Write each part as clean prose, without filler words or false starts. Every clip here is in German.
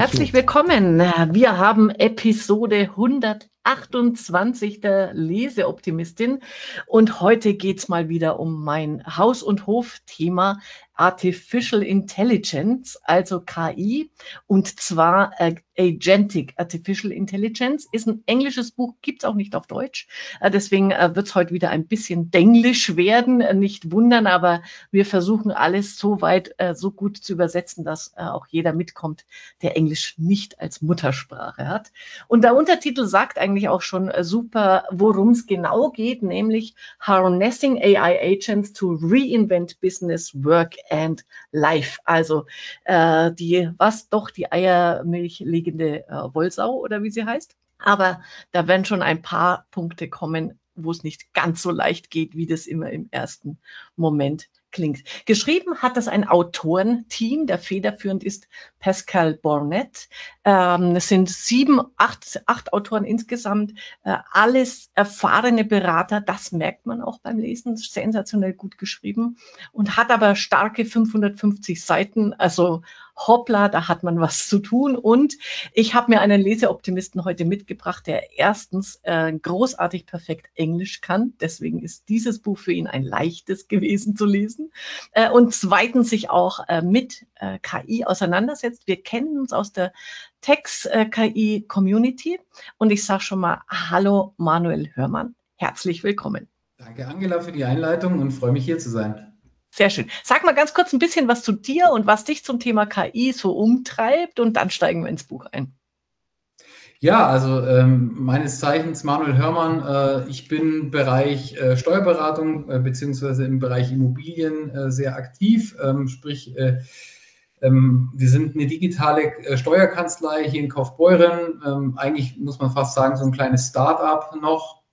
Herzlich willkommen. Wir haben Episode 128 der Leseoptimistin und heute geht's mal wieder um mein Haus- und Hof-Thema Artificial Intelligence, also KI, und zwar Agentic Artificial Intelligence. Ist ein englisches Buch, gibt's auch nicht auf Deutsch. Deswegen wird's heute wieder ein bisschen denglisch werden, nicht wundern, aber wir versuchen alles so weit, so gut zu übersetzen, dass auch jeder mitkommt, der Englisch nicht als Muttersprache hat. Und der Untertitel sagt eigentlich auch schon super, worum es genau geht, nämlich Harnessing AI Agents to Reinvent Business, Work and Life. Also die eiermilchlegende Wollsau oder wie sie heißt. Aber da werden schon ein paar Punkte kommen, wo es nicht ganz so leicht geht, wie das immer im ersten Moment klingt. Geschrieben hat das ein Autorenteam, der federführend ist Pascal Bornet. Es sind acht Autoren insgesamt, alles erfahrene Berater, das merkt man auch beim Lesen, sensationell gut geschrieben und hat aber starke 550 Seiten, also hoppla, da hat man was zu tun. Und ich habe mir einen Leseoptimisten heute mitgebracht, der erstens großartig perfekt Englisch kann. Deswegen ist dieses Buch für ihn ein leichtes gewesen zu lesen. Und zweitens sich auch mit KI auseinandersetzt. Wir kennen uns aus der Text-KI-Community. Und ich sage schon mal, hallo Manuel Hörmann, herzlich willkommen. Danke, Angela, für die Einleitung und freue mich, hier zu sein. Sehr schön. Sag mal ganz kurz ein bisschen was zu dir und was dich zum Thema KI so umtreibt und dann steigen wir ins Buch ein. Ja, also meines Zeichens Manuel Hörmann. Ich bin im Bereich Steuerberatung beziehungsweise im Bereich Immobilien sehr aktiv. Sprich, wir sind eine digitale Steuerkanzlei hier in Kaufbeuren. Eigentlich muss man fast sagen, so ein kleines Start-up noch.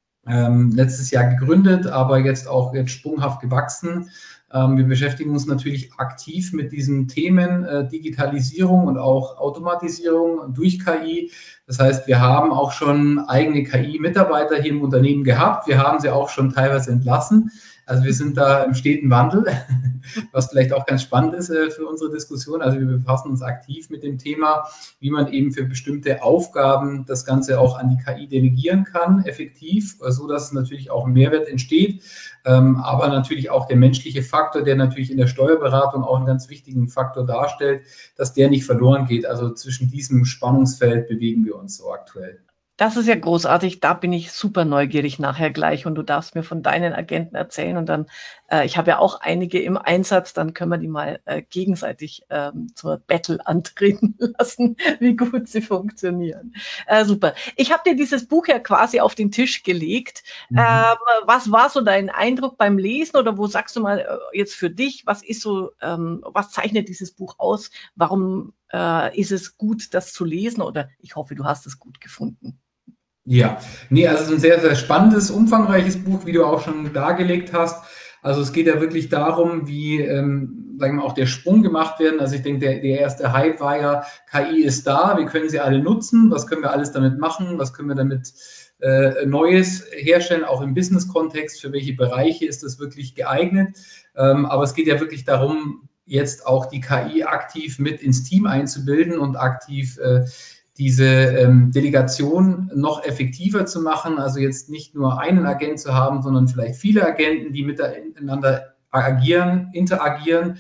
Letztes Jahr gegründet, aber jetzt sprunghaft gewachsen. Wir beschäftigen uns natürlich aktiv mit diesen Themen Digitalisierung und auch Automatisierung durch KI. Das heißt, wir haben auch schon eigene KI-Mitarbeiter hier im Unternehmen gehabt. Wir haben sie auch schon teilweise entlassen. Also wir sind da im steten Wandel, was vielleicht auch ganz spannend ist für unsere Diskussion. Also wir befassen uns aktiv mit dem Thema, wie man eben für bestimmte Aufgaben das Ganze auch an die KI delegieren kann, effektiv, so dass natürlich auch ein Mehrwert entsteht. Aber natürlich auch der menschliche Faktor, der natürlich in der Steuerberatung auch einen ganz wichtigen Faktor darstellt, dass der nicht verloren geht. Also zwischen diesem Spannungsfeld bewegen wir uns so aktuell. Das ist ja großartig, da bin ich super neugierig nachher gleich und du darfst mir von deinen Agenten erzählen und dann, ich habe ja auch einige im Einsatz, dann können wir die mal gegenseitig zur Battle antreten lassen, wie gut sie funktionieren. Super. Ich habe dir dieses Buch ja quasi auf den Tisch gelegt. Was war so dein Eindruck beim Lesen oder wo sagst du mal jetzt für dich, was ist so, was zeichnet dieses Buch aus? Warum ist es gut, das zu lesen oder ich hoffe, du hast es gut gefunden. Ja, nee, also es ist ein sehr, sehr spannendes, umfangreiches Buch, wie du auch schon dargelegt hast. Also es geht ja wirklich darum, wie, sagen wir mal, auch der Sprung gemacht werden. Also ich denke, der erste Hype war ja, KI ist da, wir können sie alle nutzen, was können wir alles damit machen, was können wir damit Neues herstellen, auch im Business-Kontext, für welche Bereiche ist das wirklich geeignet. Aber es geht ja wirklich darum, jetzt auch die KI aktiv mit ins Team einzubilden und aktiv diese Delegation noch effektiver zu machen, also jetzt nicht nur einen Agent zu haben, sondern vielleicht viele Agenten, die miteinander interagieren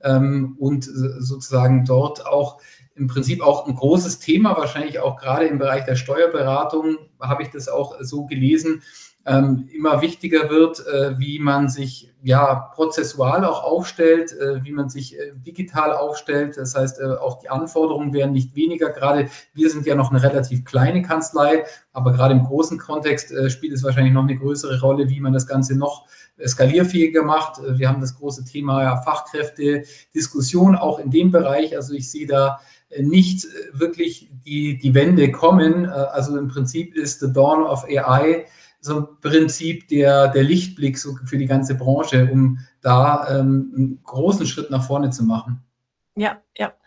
und sozusagen dort auch im Prinzip auch ein großes Thema, wahrscheinlich auch gerade im Bereich der Steuerberatung, habe ich das auch so gelesen, immer wichtiger wird, wie man sich prozessual auch aufstellt, wie man sich digital aufstellt. Das heißt, auch die Anforderungen werden nicht weniger. Gerade wir sind ja noch eine relativ kleine Kanzlei, aber gerade im großen Kontext spielt es wahrscheinlich noch eine größere Rolle, wie man das Ganze noch skalierfähiger macht. Wir haben das große Thema Fachkräfte, Diskussion auch in dem Bereich. Also ich sehe da nicht wirklich die Wende kommen. Also im Prinzip ist the dawn of AI so ein Prinzip der Lichtblick so für die ganze Branche, um da einen großen Schritt nach vorne zu machen. Ja.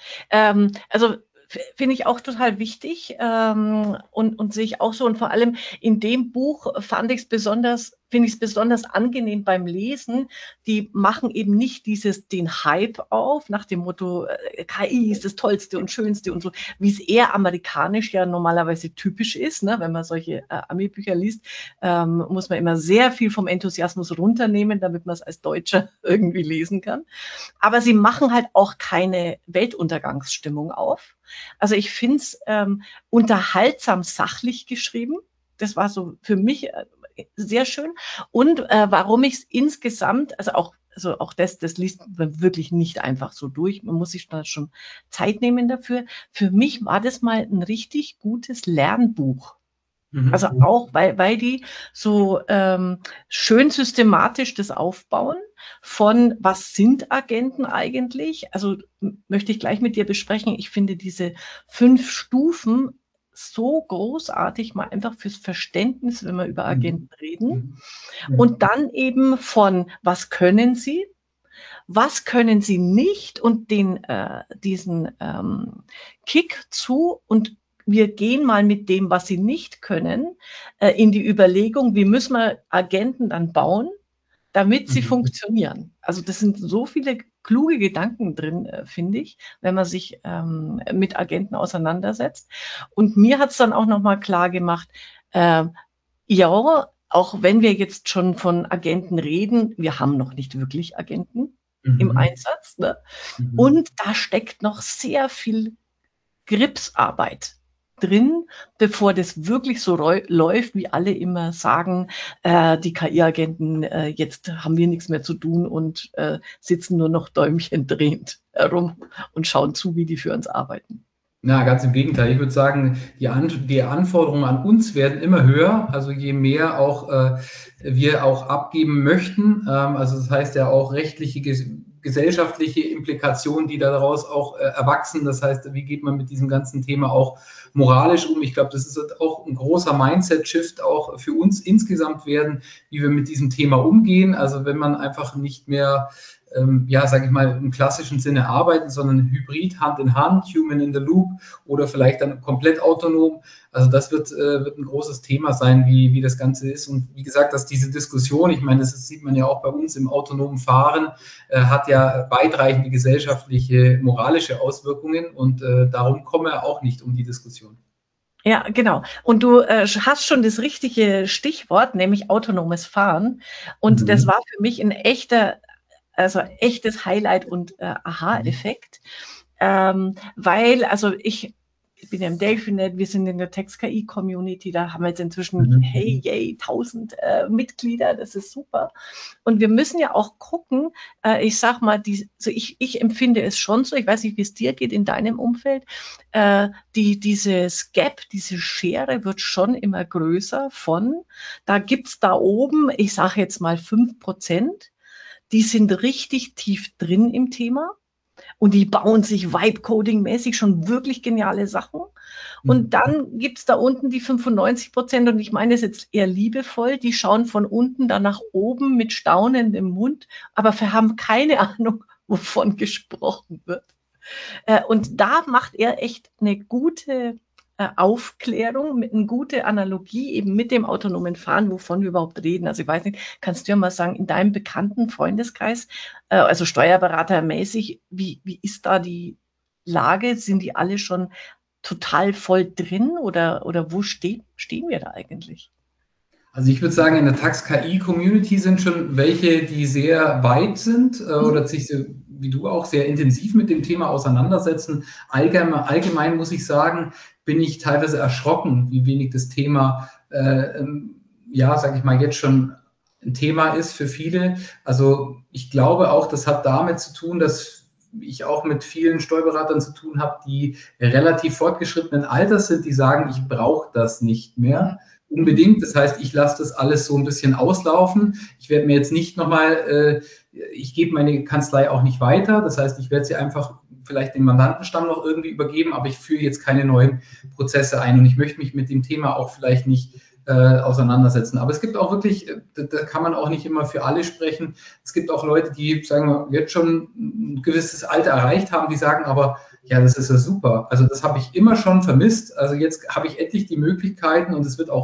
Also finde ich auch total wichtig und sehe ich auch so. Und vor allem in dem Buch fand ich es besonders finde ich es besonders angenehm beim Lesen. Die machen eben nicht den Hype auf, nach dem Motto, KI ist das Tollste und Schönste und so, wie es eher amerikanisch ja normalerweise typisch ist. Ne? Wenn man solche Ami-Bücher liest, muss man immer sehr viel vom Enthusiasmus runternehmen, damit man es als Deutscher irgendwie lesen kann. Aber sie machen halt auch keine Weltuntergangsstimmung auf. Also ich finde es unterhaltsam sachlich geschrieben. Das war so für mich sehr schön. Und warum ich es insgesamt, also auch das liest man wirklich nicht einfach so durch. Man muss sich da schon Zeit nehmen dafür. Für mich war das mal ein richtig gutes Lernbuch. Also auch, weil die so schön systematisch das aufbauen von, was sind Agenten eigentlich? Also möchte ich gleich mit dir besprechen. Ich finde diese 5 Stufen so großartig, mal einfach fürs Verständnis, wenn wir über Agenten reden. Und dann eben von, was können sie nicht und diesen Kick zu und wir gehen mal mit dem, was sie nicht können, in die Überlegung, wie müssen wir Agenten dann bauen, damit sie funktionieren. Also das sind so viele kluge Gedanken drin, finde ich, wenn man sich mit Agenten auseinandersetzt. Und mir hat es dann auch nochmal klar gemacht, ja, auch wenn wir jetzt schon von Agenten reden, wir haben noch nicht wirklich Agenten im Einsatz. Ne? Und da steckt noch sehr viel Gripsarbeit drin, bevor das wirklich so läuft, wie alle immer sagen, die KI-Agenten, jetzt haben wir nichts mehr zu tun und sitzen nur noch Däumchen drehend herum und schauen zu, wie die für uns arbeiten. Na, ganz im Gegenteil. Ich würde sagen, die Anforderungen an uns werden immer höher. Also je mehr auch wir auch abgeben möchten. Also das heißt ja auch rechtliche, gesellschaftliche Implikationen, die daraus auch erwachsen. Das heißt, wie geht man mit diesem ganzen Thema auch moralisch um? Ich glaube, das ist auch ein großer Mindset-Shift auch für uns insgesamt werden, wie wir mit diesem Thema umgehen. Also wenn man einfach nicht mehr sage ich mal, im klassischen Sinne arbeiten, sondern hybrid, Hand in Hand, Human in the Loop oder vielleicht dann komplett autonom. Also das wird ein großes Thema sein, wie das Ganze ist. Und wie gesagt, dass diese Diskussion, ich meine, das sieht man ja auch bei uns im autonomen Fahren, hat ja weitreichende gesellschaftliche, moralische Auswirkungen und darum kommen wir auch nicht um die Diskussion. Ja, genau. Und du hast schon das richtige Stichwort, nämlich autonomes Fahren. Und das war für mich ein echtes Highlight und Aha-Effekt, weil, also ich bin ja im Delphinet, wir sind in der Text-KI-Community, da haben wir jetzt inzwischen, 1000 Mitglieder, das ist super. Und wir müssen ja auch gucken, ich sag mal, ich empfinde es schon so, ich weiß nicht, wie es dir geht in deinem Umfeld, dieses Gap, diese Schere wird schon immer größer da gibt's da oben, ich sage jetzt mal 5%, die sind richtig tief drin im Thema und die bauen sich Vibe-Coding-mäßig schon wirklich geniale Sachen. Und dann gibt es da unten die 95%, und ich meine das jetzt eher liebevoll, die schauen von unten dann nach oben mit staunendem Mund, aber haben keine Ahnung, wovon gesprochen wird. Und da macht er echt eine gute Aufklärung, mit eine gute Analogie eben mit dem autonomen Fahren, wovon wir überhaupt reden. Also ich weiß nicht, kannst du ja mal sagen, in deinem bekannten Freundeskreis, also steuerberatermäßig, wie ist da die Lage? Sind die alle schon total voll drin oder wo stehen wir da eigentlich? Also ich würde sagen, in der Tax-KI-Community sind schon welche, die sehr weit sind oder sich, wie du auch, sehr intensiv mit dem Thema auseinandersetzen. Allgemein muss ich sagen, bin ich teilweise erschrocken, wie wenig das Thema, sage ich mal, jetzt schon ein Thema ist für viele. Also ich glaube auch, das hat damit zu tun, dass ich auch mit vielen Steuerberatern zu tun habe, die relativ fortgeschrittenen Alters sind, die sagen, ich brauche das nicht mehr unbedingt. Das heißt, ich lasse das alles so ein bisschen auslaufen. Ich werde mir jetzt nicht nochmal, ich gebe meine Kanzlei auch nicht weiter. Das heißt, ich werde sie einfach vielleicht den Mandantenstamm noch irgendwie übergeben, aber ich führe jetzt keine neuen Prozesse ein und ich möchte mich mit dem Thema auch vielleicht nicht auseinandersetzen. Aber es gibt auch wirklich, da kann man auch nicht immer für alle sprechen. Es gibt auch Leute, die, sagen wir, jetzt schon ein gewisses Alter erreicht haben, die sagen aber, ja, das ist ja super. Also das habe ich immer schon vermisst. Also jetzt habe ich endlich die Möglichkeiten und es wird auch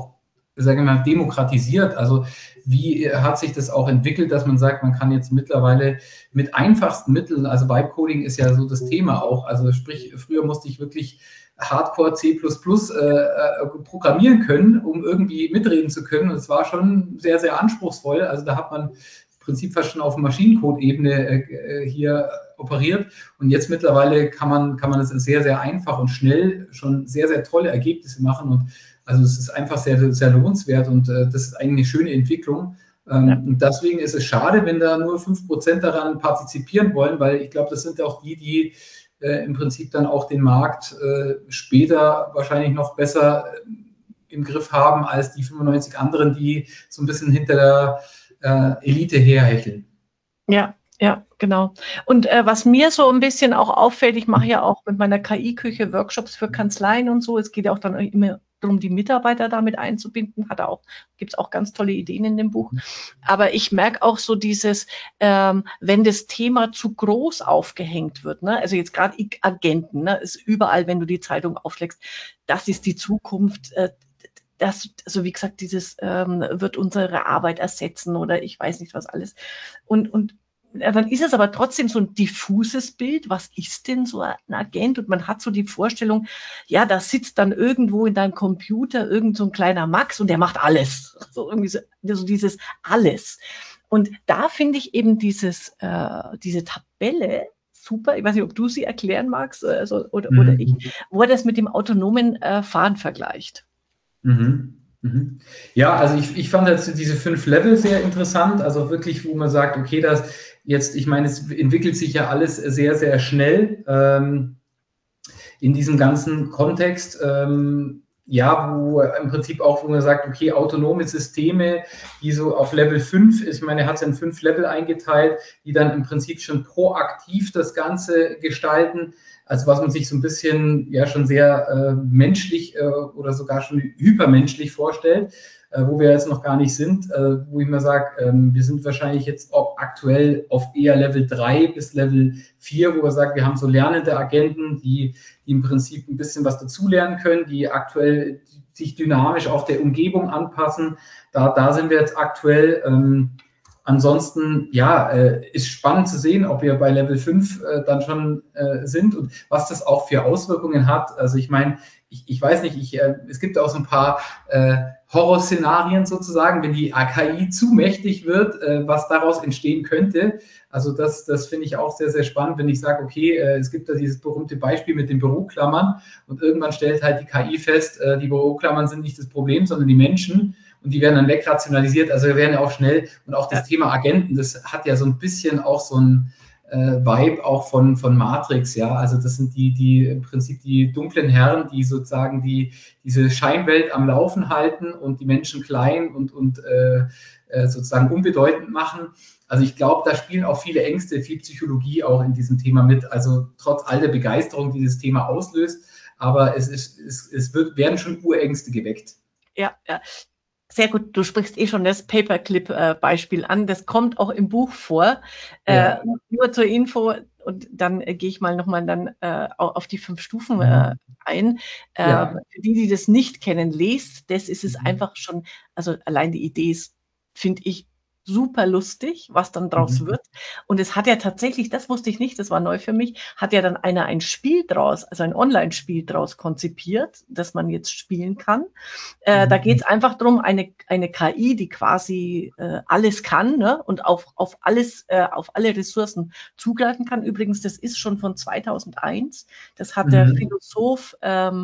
sage ich mal, demokratisiert? Also wie hat sich das auch entwickelt, dass man sagt, man kann jetzt mittlerweile mit einfachsten Mitteln, also Vibe-Coding ist ja so das Thema auch, also sprich, früher musste ich wirklich Hardcore C++ programmieren können, um irgendwie mitreden zu können. Und es war schon sehr, sehr anspruchsvoll. Also da hat man im Prinzip fast schon auf Maschinencode-Ebene hier operiert. Und jetzt mittlerweile kann man das sehr, sehr einfach und schnell schon sehr, sehr tolle Ergebnisse machen. Und also es ist einfach sehr, sehr lohnenswert und das ist eigentlich eine schöne Entwicklung. Und deswegen ist es schade, wenn da nur 5% daran partizipieren wollen, weil ich glaube, das sind auch die im Prinzip dann auch den Markt später wahrscheinlich noch besser im Griff haben als die 95 anderen, die so ein bisschen hinter der Elite herhecheln. Ja, ja, genau. Und was mir so ein bisschen auch auffällt, ich mache ja auch mit meiner KI-Küche Workshops für Kanzleien und so. Es geht ja auch dann immer darum, die Mitarbeiter damit einzubinden. Gibt es auch ganz tolle Ideen in dem Buch. Aber ich merke auch so dieses, wenn das Thema zu groß aufgehängt wird, ne? Also jetzt gerade Agenten, ne? Ist überall, wenn du die Zeitung aufschlägst, das ist die Zukunft. Also wie gesagt, dieses wird unsere Arbeit ersetzen oder ich weiß nicht was alles. Und dann ist es aber trotzdem so ein diffuses Bild. Was ist denn so ein Agent? Und man hat so die Vorstellung, ja, da sitzt dann irgendwo in deinem Computer irgend so ein kleiner Max und der macht alles. So irgendwie so dieses alles. Und da finde ich eben diese Tabelle super. Ich weiß nicht, ob du sie erklären magst oder ich, wo er das mit dem autonomen Fahren vergleicht. Ja, also ich fand jetzt diese 5 Level sehr interessant, also wirklich, wo man sagt, okay, ich meine, es entwickelt sich ja alles sehr, sehr schnell in diesem ganzen Kontext, wo im Prinzip auch, wo man sagt, okay, autonome Systeme, die so auf Level 5 ist, ich meine, er hat es in 5 Level eingeteilt, die dann im Prinzip schon proaktiv das Ganze gestalten. Also was man sich so ein bisschen ja schon sehr menschlich oder sogar schon hypermenschlich vorstellt, wo wir jetzt noch gar nicht sind, wo ich mal sage, wir sind wahrscheinlich jetzt auch aktuell auf eher Level 3 bis Level 4, wo wir sagen, wir haben so lernende Agenten, die im Prinzip ein bisschen was dazulernen können, die aktuell sich dynamisch auch der Umgebung anpassen. Da sind wir jetzt aktuell. Ansonsten, ist spannend zu sehen, ob wir bei Level 5 dann schon sind und was das auch für Auswirkungen hat. Also ich meine, ich weiß nicht, es gibt auch so ein paar Horrorszenarien sozusagen, wenn die KI zu mächtig wird, was daraus entstehen könnte. Also das finde ich auch sehr, sehr spannend, wenn ich sage, okay, es gibt da dieses berühmte Beispiel mit den Büroklammern und irgendwann stellt halt die KI fest, die Büroklammern sind nicht das Problem, sondern die Menschen. Und die werden dann wegrationalisiert, also wir werden ja auch schnell, und auch das Thema Agenten, das hat ja so ein bisschen auch so ein Vibe auch von Matrix, ja, also das sind die im Prinzip die dunklen Herren, die sozusagen diese Scheinwelt am Laufen halten und die Menschen klein und sozusagen unbedeutend machen. Also ich glaube, da spielen auch viele Ängste, viel Psychologie auch in diesem Thema mit, also trotz all der Begeisterung, die dieses Thema auslöst, aber werden schon Urängste geweckt. Ja. Sehr gut, du sprichst schon das Paperclip-Beispiel an. Das kommt auch im Buch vor. Ja. Nur zur Info, und dann gehe ich mal nochmal dann auf die 5 Stufen ein. Für die das nicht kennen, lest, das ist es einfach schon, also allein die Idee ist, finde ich, super lustig, was dann draus wird. Und es hat ja tatsächlich, das wusste ich nicht, das war neu für mich, hat ja dann einer ein Spiel draus, also ein Online-Spiel draus konzipiert, das man jetzt spielen kann. Da geht es einfach darum, eine KI, die quasi alles kann, ne, und auf alle Ressourcen zugreifen kann. Übrigens, das ist schon von 2001. Das hat der Philosoph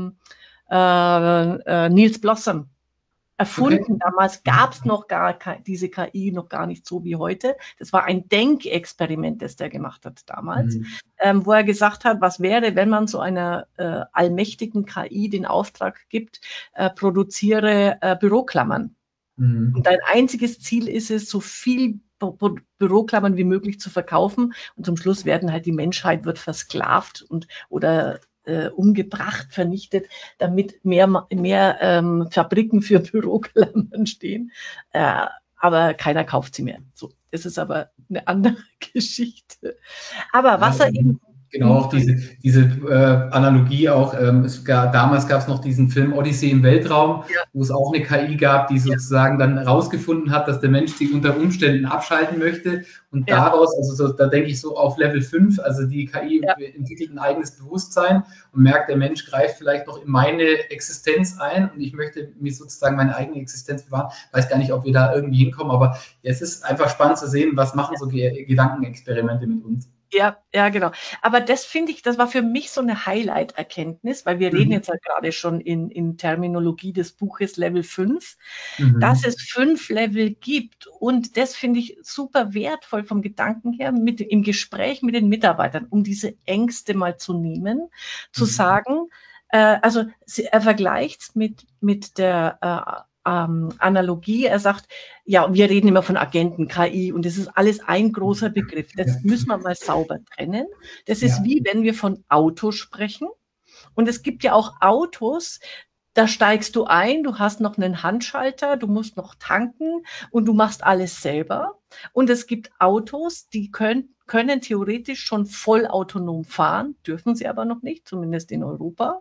Niels Blossom erfunden. Okay. Damals gab es noch diese KI noch gar nicht so wie heute. Das war ein Denkexperiment, das der gemacht hat damals, wo er gesagt hat, was wäre, wenn man so einer allmächtigen KI den Auftrag gibt, produziere Büroklammern. Und dein einziges Ziel ist es, so viel Büroklammern wie möglich zu verkaufen. Und zum Schluss werden halt die Menschheit wird versklavt oder umgebracht, vernichtet, damit mehr Fabriken für Büroklammern stehen. Aber keiner kauft sie mehr. So, das ist aber eine andere Geschichte. Aber was er eben Genau, auch diese Analogie auch, damals gab es noch diesen Film Odyssee im Weltraum, Ja, wo es auch eine KI gab, die ja, sozusagen dann herausgefunden hat, dass der Mensch sich unter Umständen abschalten möchte und ja, daraus, also so, da denke ich so auf Level 5, also die KI ja. entwickelt ein eigenes Bewusstsein und merkt, der Mensch greift vielleicht noch in meine Existenz ein und ich möchte mir sozusagen meine eigene Existenz bewahren. Weiß gar nicht, ob wir da irgendwie hinkommen, aber ja, es ist einfach spannend zu sehen, was machen so Gedankenexperimente mit uns. Ja, ja, genau. Aber das finde ich, das war für mich so eine Highlight-Erkenntnis, weil wir reden Mhm. jetzt ja gerade schon in Terminologie des Buches Level 5, dass Mhm. es 5 Level gibt. Und das finde ich super wertvoll vom Gedanken her, im Gespräch mit den Mitarbeitern, um diese Ängste mal zu nehmen, zu Mhm. sagen, also er vergleicht es mit der Analogie. Er sagt, ja, wir reden immer von Agenten, KI und das ist alles ein großer Begriff. Ja, Das müssen wir mal sauber trennen. Das ist ja. wie wenn wir von Auto sprechen. Und es gibt ja auch Autos, da steigst du ein, du hast noch einen Handschalter, du musst noch tanken und du machst alles selber. Und es gibt Autos, die können theoretisch schon vollautonom fahren, dürfen sie aber noch nicht, zumindest in Europa.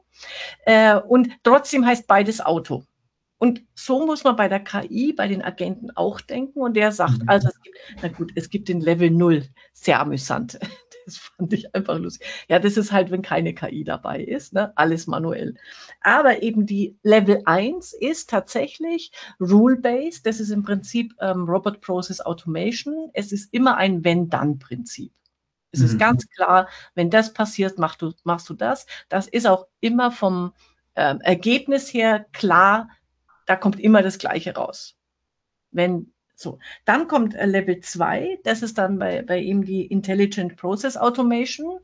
Und trotzdem heißt beides Auto. Und so muss man bei der KI, bei den Agenten auch denken. Und der sagt, also Mhm. es gibt, na gut, es gibt den Level 0, sehr amüsant. Das fand ich einfach lustig. Ja, das ist halt, wenn keine KI dabei ist, ne? Alles manuell. Aber eben die Level 1 ist tatsächlich Rule-Based. Das ist im Prinzip Robot Process Automation. Es ist immer ein Wenn-Dann-Prinzip. Es ist Mhm. ganz klar, wenn das passiert, machst du das. Das ist auch immer vom Ergebnis her klar, da kommt immer das Gleiche raus. Wenn so. Dann kommt Level 2, das ist dann bei ihm die Intelligent Process Automation,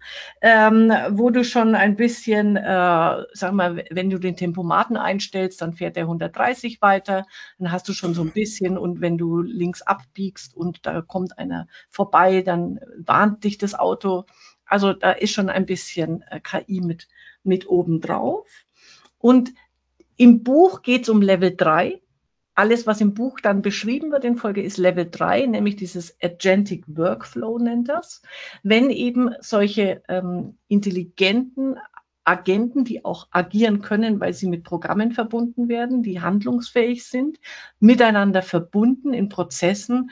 wo du schon ein bisschen, sag mal, wenn du den Tempomaten einstellst, dann fährt der 130 weiter, dann hast du schon so ein bisschen und wenn du links abbiegst und da kommt einer vorbei, dann warnt dich das Auto. Also da ist schon ein bisschen KI mit oben drauf. Und im Buch geht es um Level 3. Alles, was im Buch dann beschrieben wird in Folge, ist Level 3, nämlich dieses Agentic Workflow nennt das. Wenn eben solche intelligenten Agenten, die auch agieren können, weil sie mit Programmen verbunden werden, die handlungsfähig sind, miteinander verbunden in Prozessen,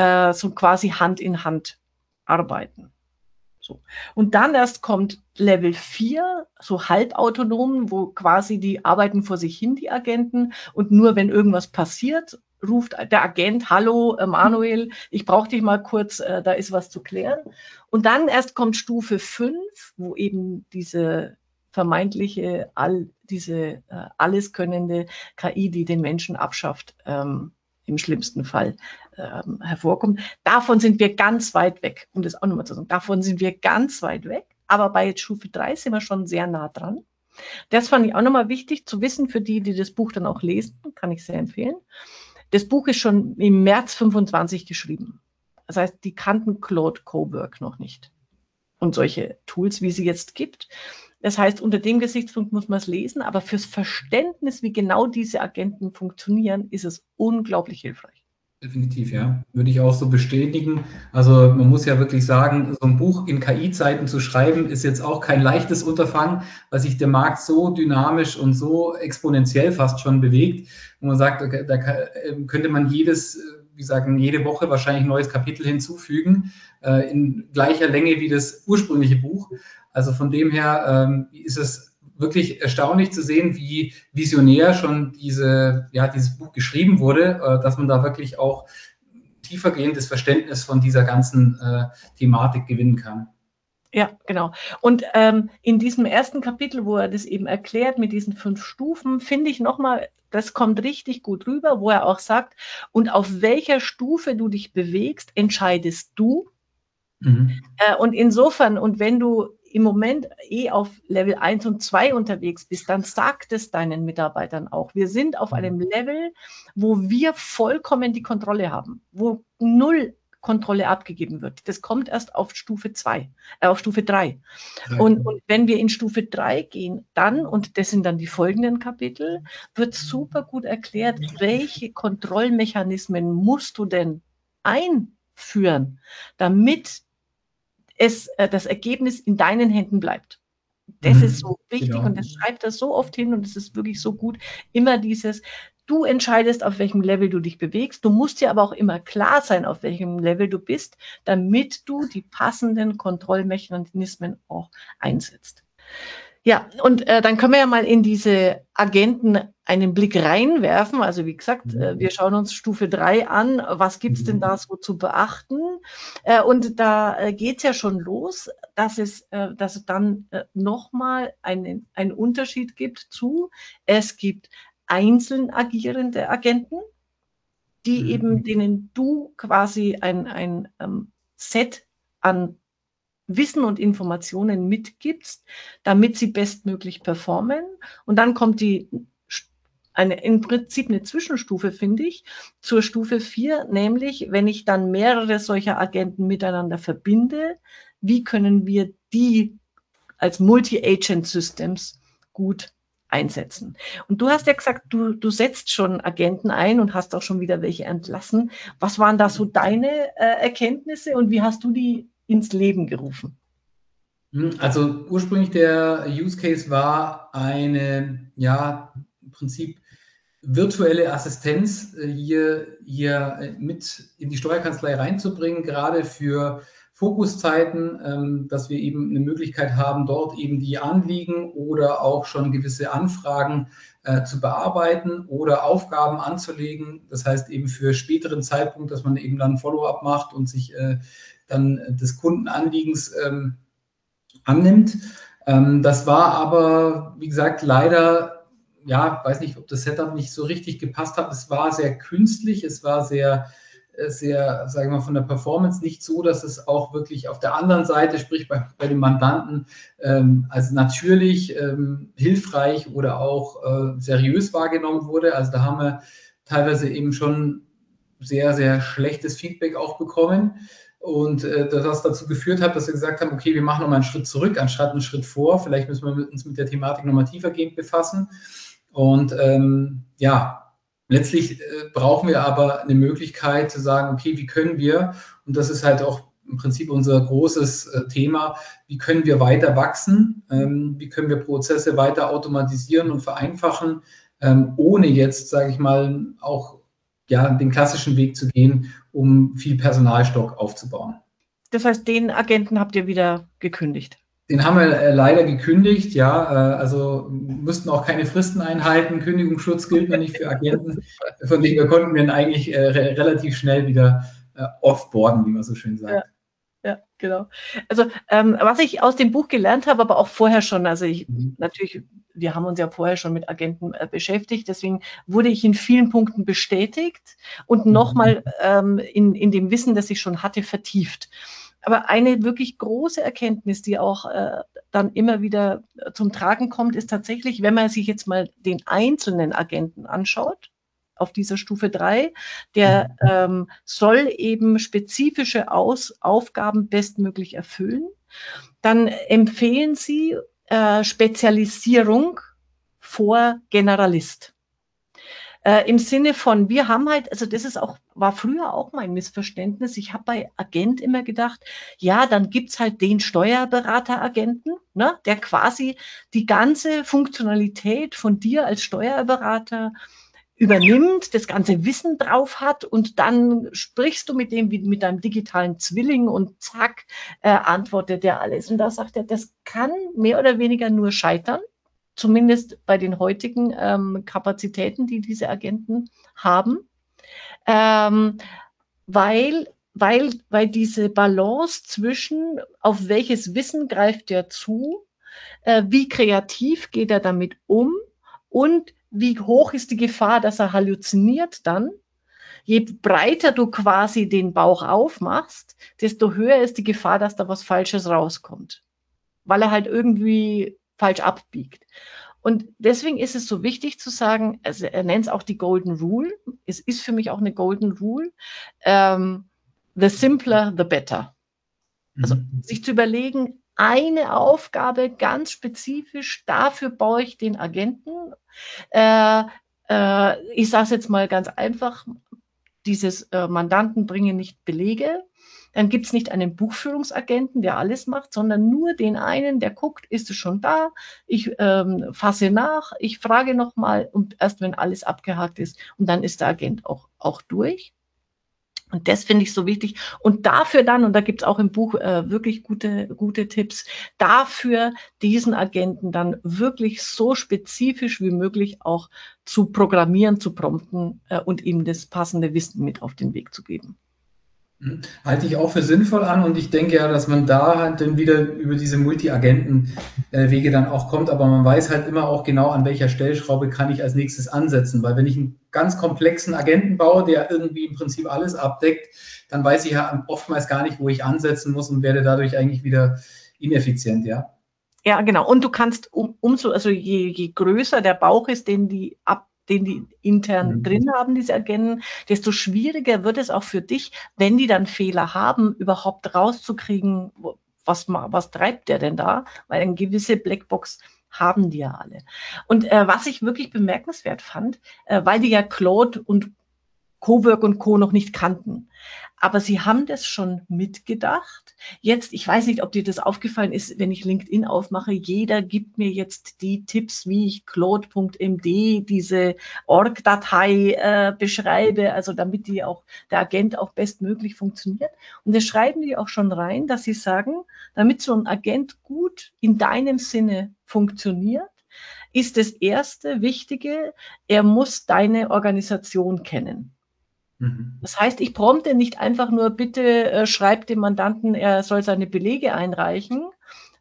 so quasi Hand in Hand arbeiten. So. Und dann erst kommt Level 4, so halbautonom, wo quasi die arbeiten vor sich hin, die Agenten. Und nur wenn irgendwas passiert, ruft der Agent, hallo, Manuel, ich brauche dich mal kurz, da ist was zu klären. Und dann erst kommt Stufe 5, wo eben diese vermeintliche, diese alleskönnende KI, die den Menschen abschafft, im schlimmsten Fall hervorkommt. Davon sind wir ganz weit weg, um das auch nochmal zu sagen. Davon sind wir ganz weit weg, aber bei Stufe 3 sind wir schon sehr nah dran. Das fand ich auch nochmal wichtig zu wissen für die, die das Buch dann auch lesen, kann ich sehr empfehlen. Das Buch ist schon im März 25 geschrieben. Das heißt, die kannten Claude Coburg noch nicht und solche Tools, wie sie jetzt gibt. Das heißt, unter dem Gesichtspunkt muss man es lesen, aber fürs Verständnis, wie genau diese Agenten funktionieren, ist es unglaublich hilfreich. Definitiv, ja. Würde ich auch so bestätigen. Also man muss ja wirklich sagen, so ein Buch in KI-Zeiten zu schreiben, ist jetzt auch kein leichtes Unterfangen, weil sich der Markt so dynamisch und so exponentiell fast schon bewegt. Und man sagt, da könnte man wie sagen, jede Woche wahrscheinlich ein neues Kapitel hinzufügen, in gleicher Länge wie das ursprüngliche Buch. Also von dem her ist es wirklich erstaunlich zu sehen, wie visionär schon dieses Buch geschrieben wurde, dass man da wirklich auch tiefergehendes Verständnis von dieser ganzen Thematik gewinnen kann. Ja, genau. Und in diesem ersten Kapitel, wo er das eben erklärt mit diesen 5 Stufen, finde ich nochmal, das kommt richtig gut rüber, wo er auch sagt, und auf welcher Stufe du dich bewegst, entscheidest du. Mhm. Und insofern, und wenn du im Moment auf Level 1 und 2 unterwegs bist, dann sag es deinen Mitarbeitern auch. Wir sind auf einem Level, wo wir vollkommen die Kontrolle haben, wo null Kontrolle abgegeben wird. Das kommt erst auf Stufe 2, auf Stufe 3. Und wenn wir in Stufe 3 gehen, dann, und das sind dann die folgenden Kapitel, wird super gut erklärt, welche Kontrollmechanismen musst du denn einführen, damit das Ergebnis in deinen Händen bleibt. Das ist so wichtig, genau. und das schreibt er so oft hin, und es ist wirklich so gut. Immer dieses, du entscheidest, auf welchem Level du dich bewegst. Du musst dir aber auch immer klar sein, auf welchem Level du bist, damit du die passenden Kontrollmechanismen auch einsetzt. Ja, und dann können wir ja mal in diese Agenten einen Blick reinwerfen. Also wie gesagt, wir schauen uns Stufe 3 an. Was gibt's denn da so zu beachten? Und da geht's ja schon los, dass es dann nochmal einen Unterschied gibt es gibt einzeln agierende Agenten, die eben, denen du quasi ein Set an Wissen und Informationen mitgibst, damit sie bestmöglich performen. Und dann kommt im Prinzip eine Zwischenstufe, finde ich, zur Stufe 4, nämlich wenn ich dann mehrere solcher Agenten miteinander verbinde, wie können wir die als Multi-Agent-Systems gut einsetzen. Und du hast ja gesagt, du setzt schon Agenten ein und hast auch schon wieder welche entlassen. Was waren da so deine Erkenntnisse und wie hast du die ins Leben gerufen? Also ursprünglich der Use Case war eine, ja, im Prinzip virtuelle Assistenz hier mit in die Steuerkanzlei reinzubringen, gerade für Fokuszeiten, dass wir eben eine Möglichkeit haben, dort eben die Anliegen oder auch schon gewisse Anfragen zu bearbeiten oder Aufgaben anzulegen. Das heißt eben für späteren Zeitpunkt, dass man eben dann Follow-up macht und sich dann des Kundenanliegens annimmt. Das war aber, wie gesagt, leider, ja, weiß nicht, ob das Setup nicht so richtig gepasst hat. Es war sehr künstlich, es war sehr, sage ich mal, von der Performance nicht so, dass es auch wirklich auf der anderen Seite, sprich bei dem Mandanten, also natürlich hilfreich oder auch seriös wahrgenommen wurde. Also da haben wir teilweise eben schon sehr, sehr schlechtes Feedback auch bekommen. Und das dazu geführt hat, dass wir gesagt haben, okay, wir machen nochmal einen Schritt zurück, anstatt einen Schritt vor. Vielleicht müssen wir uns mit der Thematik nochmal tiefergehend befassen. Und ja, letztlich brauchen wir aber eine Möglichkeit zu sagen, okay, wie können wir, und das ist halt auch im Prinzip unser großes Thema, wie können wir weiter wachsen, wie können wir Prozesse weiter automatisieren und vereinfachen, ohne jetzt, sage ich mal, auch ja, den klassischen Weg zu gehen, um viel Personalstock aufzubauen. Das heißt, den Agenten habt ihr wieder gekündigt? Den haben wir leider gekündigt, ja. Also mussten auch keine Fristen einhalten. Kündigungsschutz gilt noch nicht für Agenten. Von dem her konnten wir ihn eigentlich relativ schnell wieder offboarden, wie man so schön sagt. Ja, genau. Also was ich aus dem Buch gelernt habe, aber auch vorher schon, also natürlich, wir haben uns ja vorher schon mit Agenten beschäftigt, deswegen wurde ich in vielen Punkten bestätigt und nochmal in dem Wissen, das ich schon hatte, vertieft. Aber eine wirklich große Erkenntnis, die auch dann immer wieder zum Tragen kommt, ist tatsächlich, wenn man sich jetzt mal den einzelnen Agenten anschaut, auf dieser Stufe 3, der soll eben spezifische Aufgaben bestmöglich erfüllen, dann empfehlen sie Spezialisierung vor Generalist. Im Sinne von, wir haben halt, also das ist auch, war früher auch mein Missverständnis. Ich habe bei Agent immer gedacht, ja, dann gibt's halt den Steuerberateragenten, ne, der quasi die ganze Funktionalität von dir als Steuerberater übernimmt, das ganze Wissen drauf hat und dann sprichst du mit dem wie mit deinem digitalen Zwilling und zack, antwortet der alles. Und da sagt er, das kann mehr oder weniger nur scheitern, zumindest bei den heutigen Kapazitäten, die diese Agenten haben, weil diese Balance zwischen, auf welches Wissen greift der zu, wie kreativ geht er damit um und wie hoch ist die Gefahr, dass er halluziniert dann. Je breiter du quasi den Bauch aufmachst, desto höher ist die Gefahr, dass da was Falsches rauskommt, weil er halt irgendwie falsch abbiegt. Und deswegen ist es so wichtig zu sagen, also er nennt es auch die Golden Rule. Es ist für mich auch eine Golden Rule. The simpler, the better. Also sich zu überlegen, eine Aufgabe ganz spezifisch, dafür baue ich den Agenten. Ich sage es jetzt mal ganz einfach, dieses Mandanten bringen nicht Belege. Dann gibt es nicht einen Buchführungsagenten, der alles macht, sondern nur den einen, der guckt, ist es schon da? Ich fasse nach, ich frage nochmal und erst wenn alles abgehakt ist und dann ist der Agent auch durch. Und das finde ich so wichtig. Und dafür dann, und da gibt es auch im Buch wirklich gute Tipps, dafür diesen Agenten dann wirklich so spezifisch wie möglich auch zu programmieren, zu prompten und ihm das passende Wissen mit auf den Weg zu geben. Halte ich auch für sinnvoll an und ich denke ja, dass man da halt dann wieder über diese Multi-Agenten-Wege dann auch kommt, aber man weiß halt immer auch genau, an welcher Stellschraube kann ich als nächstes ansetzen, weil wenn ich einen ganz komplexen Agenten baue, der irgendwie im Prinzip alles abdeckt, dann weiß ich ja oftmals gar nicht, wo ich ansetzen muss und werde dadurch eigentlich wieder ineffizient, ja. Ja, genau. Und du kannst also je größer der Bauch ist, den die intern drin haben, diese Agenten, desto schwieriger wird es auch für dich, wenn die dann Fehler haben, überhaupt rauszukriegen, was treibt der denn da? Weil eine gewisse Blackbox haben die ja alle. Und was ich wirklich bemerkenswert fand, weil die ja Claude und Cowork und Co. noch nicht kannten. Aber sie haben das schon mitgedacht. Jetzt, ich weiß nicht, ob dir das aufgefallen ist, wenn ich LinkedIn aufmache, jeder gibt mir jetzt die Tipps, wie ich claude.md, diese Org-Datei beschreibe, also damit die auch, der Agent auch bestmöglich funktioniert. Und das schreiben die auch schon rein, dass sie sagen, damit so ein Agent gut in deinem Sinne funktioniert, ist das erste Wichtige, er muss deine Organisation kennen. Das heißt, ich prompte nicht einfach nur, bitte schreib dem Mandanten, er soll seine Belege einreichen,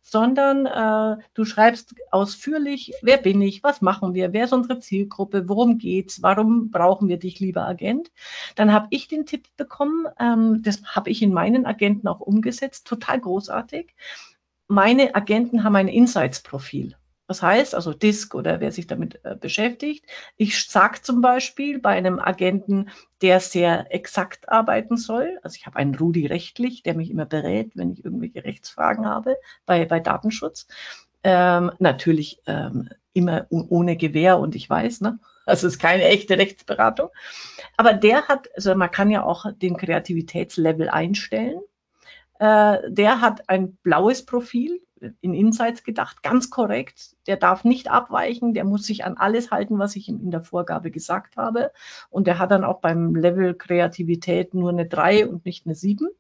sondern du schreibst ausführlich, wer bin ich, was machen wir, wer ist unsere Zielgruppe, worum geht's, warum brauchen wir dich, lieber Agent. Dann habe ich den Tipp bekommen, das habe ich in meinen Agenten auch umgesetzt, total großartig. Meine Agenten haben ein Insights-Profil. Das heißt, also DISC oder wer sich damit beschäftigt, ich sage zum Beispiel bei einem Agenten, der sehr exakt arbeiten soll, also ich habe einen Rudi Rechtlich, der mich immer berät, wenn ich irgendwelche Rechtsfragen habe bei Datenschutz. Natürlich immer ohne Gewähr und ich weiß, ne? Also es ist keine echte Rechtsberatung. Aber der hat, also man kann ja auch den Kreativitätslevel einstellen. Der hat ein blaues Profil, in Insights gedacht, ganz korrekt. Der darf nicht abweichen, der muss sich an alles halten, was ich ihm in der Vorgabe gesagt habe. Und der hat dann auch beim Level Kreativität nur eine 3 und nicht eine 7.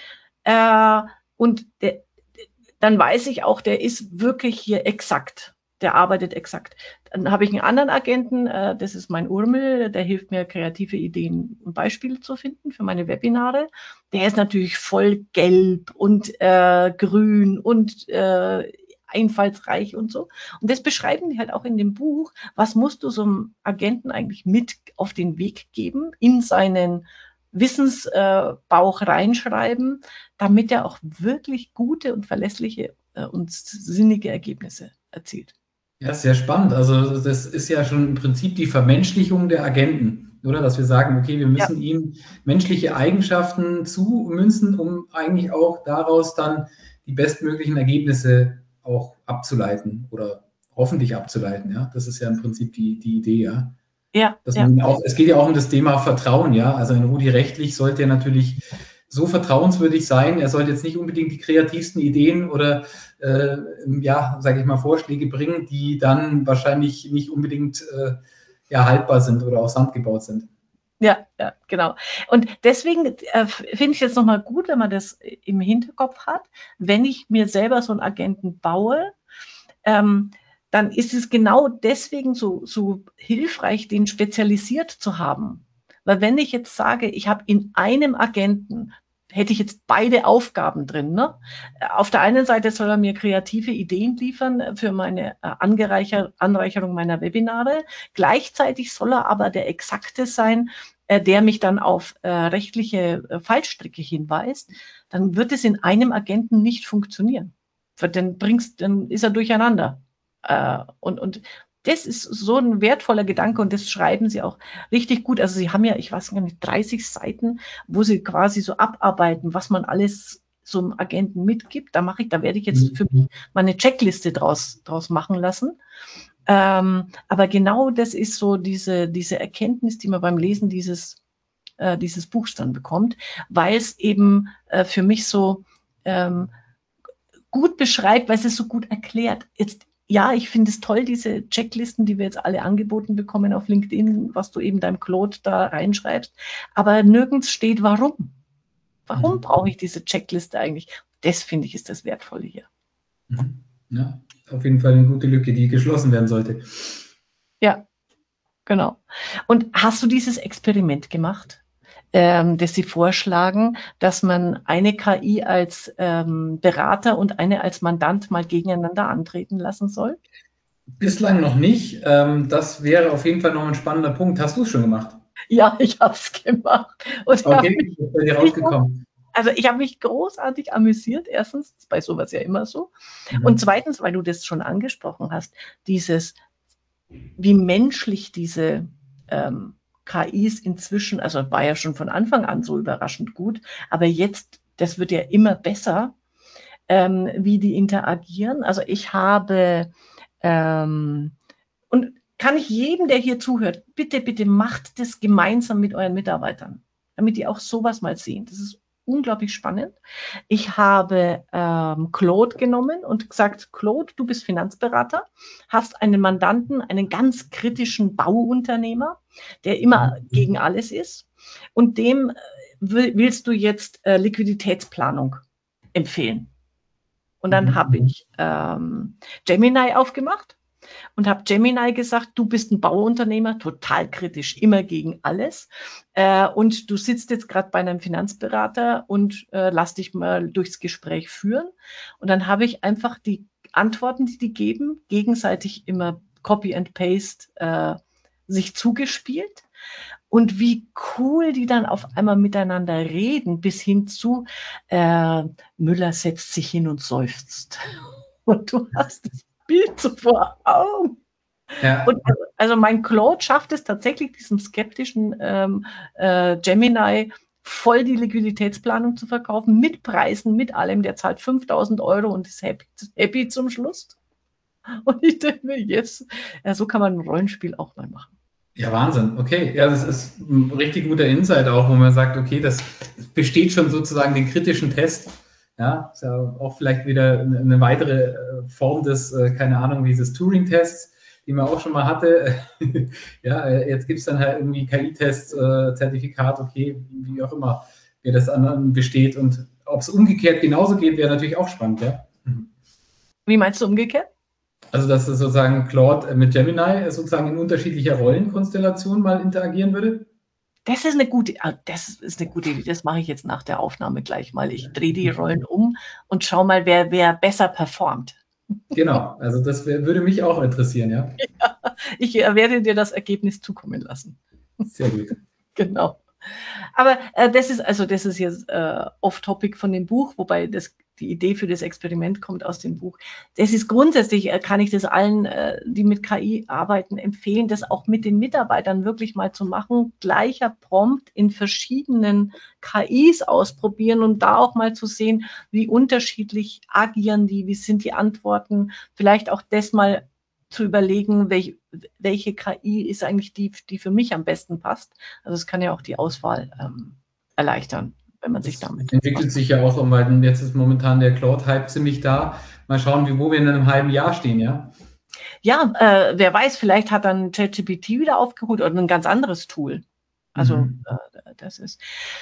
Und dann weiß ich auch, der ist wirklich hier exakt. Der arbeitet exakt. Dann habe ich einen anderen Agenten, das ist mein Urmel, der hilft mir, kreative Ideen und Beispiele zu finden für meine Webinare. Der ist natürlich voll gelb und grün und einfallsreich und so. Und das beschreiben die halt auch in dem Buch. Was musst du so einem Agenten eigentlich mit auf den Weg geben, in seinen Wissensbauch reinschreiben, damit er auch wirklich gute und verlässliche und sinnige Ergebnisse erzielt. Ja, sehr spannend. Also das ist ja schon im Prinzip die Vermenschlichung der Agenten, oder? Dass wir sagen, okay, wir müssen ihm menschliche Eigenschaften zumünzen, um eigentlich auch daraus dann die bestmöglichen Ergebnisse auch abzuleiten oder hoffentlich abzuleiten. Ja, das ist ja im Prinzip die Idee, ja. Ja, es geht ja auch um das Thema Vertrauen, ja. Also ein Rudi Rechtlich sollte ja natürlich so vertrauenswürdig sein. Er sollte jetzt nicht unbedingt die kreativsten Ideen oder sage ich mal, Vorschläge bringen, die dann wahrscheinlich nicht unbedingt haltbar sind oder auf Sand gebaut sind. Ja, genau. Und deswegen finde ich es jetzt nochmal gut, wenn man das im Hinterkopf hat. Wenn ich mir selber so einen Agenten baue, dann ist es genau deswegen so hilfreich, den spezialisiert zu haben. Weil wenn ich jetzt sage, ich habe in einem Agenten, hätte ich jetzt beide Aufgaben drin. Ne? Auf der einen Seite soll er mir kreative Ideen liefern für meine Anreicherung meiner Webinare. Gleichzeitig soll er aber der Exakte sein, der mich dann auf rechtliche Fallstricke hinweist. Dann wird es in einem Agenten nicht funktionieren. Dann ist er durcheinander. Und das ist so ein wertvoller Gedanke und das schreiben sie auch richtig gut. Also sie haben ja, ich weiß gar nicht, 30 Seiten, wo sie quasi so abarbeiten, was man alles so einem Agenten mitgibt. Da werde ich jetzt für mich mal eine Checkliste draus machen lassen. Aber genau das ist so diese Erkenntnis, die man beim Lesen dieses dieses Buchs dann bekommt, weil es eben für mich so gut beschreibt, weil es so gut erklärt. Jetzt, ja, ich finde es toll, diese Checklisten, die wir jetzt alle angeboten bekommen auf LinkedIn, was du eben deinem Claude da reinschreibst, aber nirgends steht, warum. Warum brauche ich diese Checkliste eigentlich? Das, finde ich, ist das Wertvolle hier. Ja, auf jeden Fall eine gute Lücke, die geschlossen werden sollte. Ja, genau. Und hast du dieses Experiment gemacht, das Sie vorschlagen, dass man eine KI als Berater und eine als Mandant mal gegeneinander antreten lassen soll? Bislang noch nicht. Das wäre auf jeden Fall noch ein spannender Punkt. Hast du es schon gemacht? Ja, ich habe es gemacht. Und okay, was ist bei dir rausgekommen? Ich habe mich großartig amüsiert. Erstens, bei sowas ja immer so. Und zweitens, weil du das schon angesprochen hast, wie menschlich diese KIs inzwischen, also war ja schon von Anfang an so überraschend gut, aber jetzt, das wird ja immer besser, wie die interagieren. Also ich habe, und kann ich jedem, der hier zuhört, bitte macht das gemeinsam mit euren Mitarbeitern, damit die auch sowas mal sehen. Das ist unglaublich spannend. Ich habe Claude genommen und gesagt, Claude, du bist Finanzberater, hast einen Mandanten, einen ganz kritischen Bauunternehmer, der immer gegen alles ist, und dem willst du jetzt Liquiditätsplanung empfehlen. Und dann habe ich Gemini aufgemacht und habe Gemini gesagt, du bist ein Bauunternehmer, total kritisch, immer gegen alles. Und du sitzt jetzt gerade bei einem Finanzberater und lass dich mal durchs Gespräch führen. Und dann habe ich einfach die Antworten, die die geben, gegenseitig immer Copy and Paste sich zugespielt. Und wie cool die dann auf einmal miteinander reden, bis hin zu Müller setzt sich hin und seufzt. Und du hast das Bild so vor Augen. Ja. Und also mein Claude schafft es tatsächlich, diesem skeptischen Gemini voll die Liquiditätsplanung zu verkaufen, mit Preisen, mit allem. Der zahlt 5.000 € und ist happy zum Schluss. Und ich denke mir, yes, so kann man ein Rollenspiel auch mal machen. Ja, Wahnsinn. Okay, ja, das ist ein richtig guter Insight auch, wo man sagt, okay, das besteht schon sozusagen den kritischen Test. Ja, ist ja auch vielleicht wieder eine weitere Form des, keine Ahnung, dieses Turing-Tests, die man auch schon mal hatte. Ja, jetzt gibt es dann halt irgendwie KI-Test, Zertifikat, okay, wie auch immer, wer das an besteht. Und ob es umgekehrt genauso geht, wäre natürlich auch spannend, ja. Wie meinst du umgekehrt? Also, dass es sozusagen Claude mit Gemini sozusagen in unterschiedlicher Rollenkonstellation mal interagieren würde? Das ist eine gute Idee. Das mache ich jetzt nach der Aufnahme gleich mal. Ich drehe die Rollen um und schaue mal, wer besser performt. Genau, also das würde mich auch interessieren, ja. Ja, ich werde dir das Ergebnis zukommen lassen. Sehr gut. Genau. Aber das ist jetzt off-topic von dem Buch, wobei die Idee für das Experiment kommt aus dem Buch. Das ist grundsätzlich, kann ich das allen, die mit KI arbeiten, empfehlen, das auch mit den Mitarbeitern wirklich mal zu machen. Gleicher Prompt in verschiedenen KIs ausprobieren und da auch mal zu sehen, wie unterschiedlich agieren die, wie sind die Antworten. Vielleicht auch das mal zu überlegen, welche KI ist eigentlich die für mich am besten passt. Also es kann ja auch die Auswahl erleichtern, wenn man sich damit entwickelt sich ja auch, weil jetzt ist momentan der Claude-Hype ziemlich da. Mal schauen, wo wir in einem halben Jahr stehen, ja? Ja, wer weiß, vielleicht hat dann ChatGPT wieder aufgeholt oder ein ganz anderes Tool. Also das ist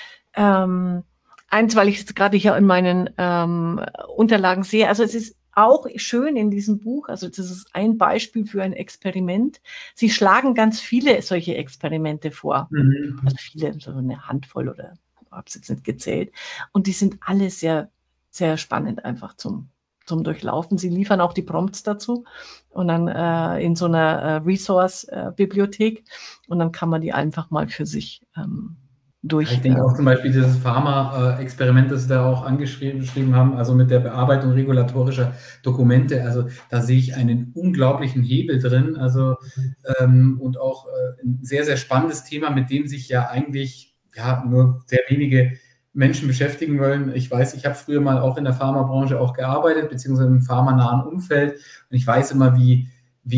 eins, weil ich jetzt gerade hier in meinen Unterlagen sehe. Also es ist auch schön in diesem Buch, also das ist ein Beispiel für ein Experiment. Sie schlagen ganz viele solche Experimente vor. Also viele, so eine Handvoll oder habe es jetzt nicht gezählt. Und die sind alle sehr, sehr spannend einfach zum Durchlaufen. Sie liefern auch die Prompts dazu und dann in so einer Resource-Bibliothek und dann kann man die einfach mal für sich durch. Ich denke auch zum Beispiel dieses Pharma-Experiment, das Sie da auch angeschrieben haben, also mit der Bearbeitung regulatorischer Dokumente, also da sehe ich einen unglaublichen Hebel drin, also und auch ein sehr, sehr spannendes Thema, mit dem sich ja eigentlich nur sehr wenige Menschen beschäftigen wollen. Ich weiß, ich habe früher mal auch in der Pharmabranche auch gearbeitet, beziehungsweise im pharmanahen Umfeld und ich weiß immer, wie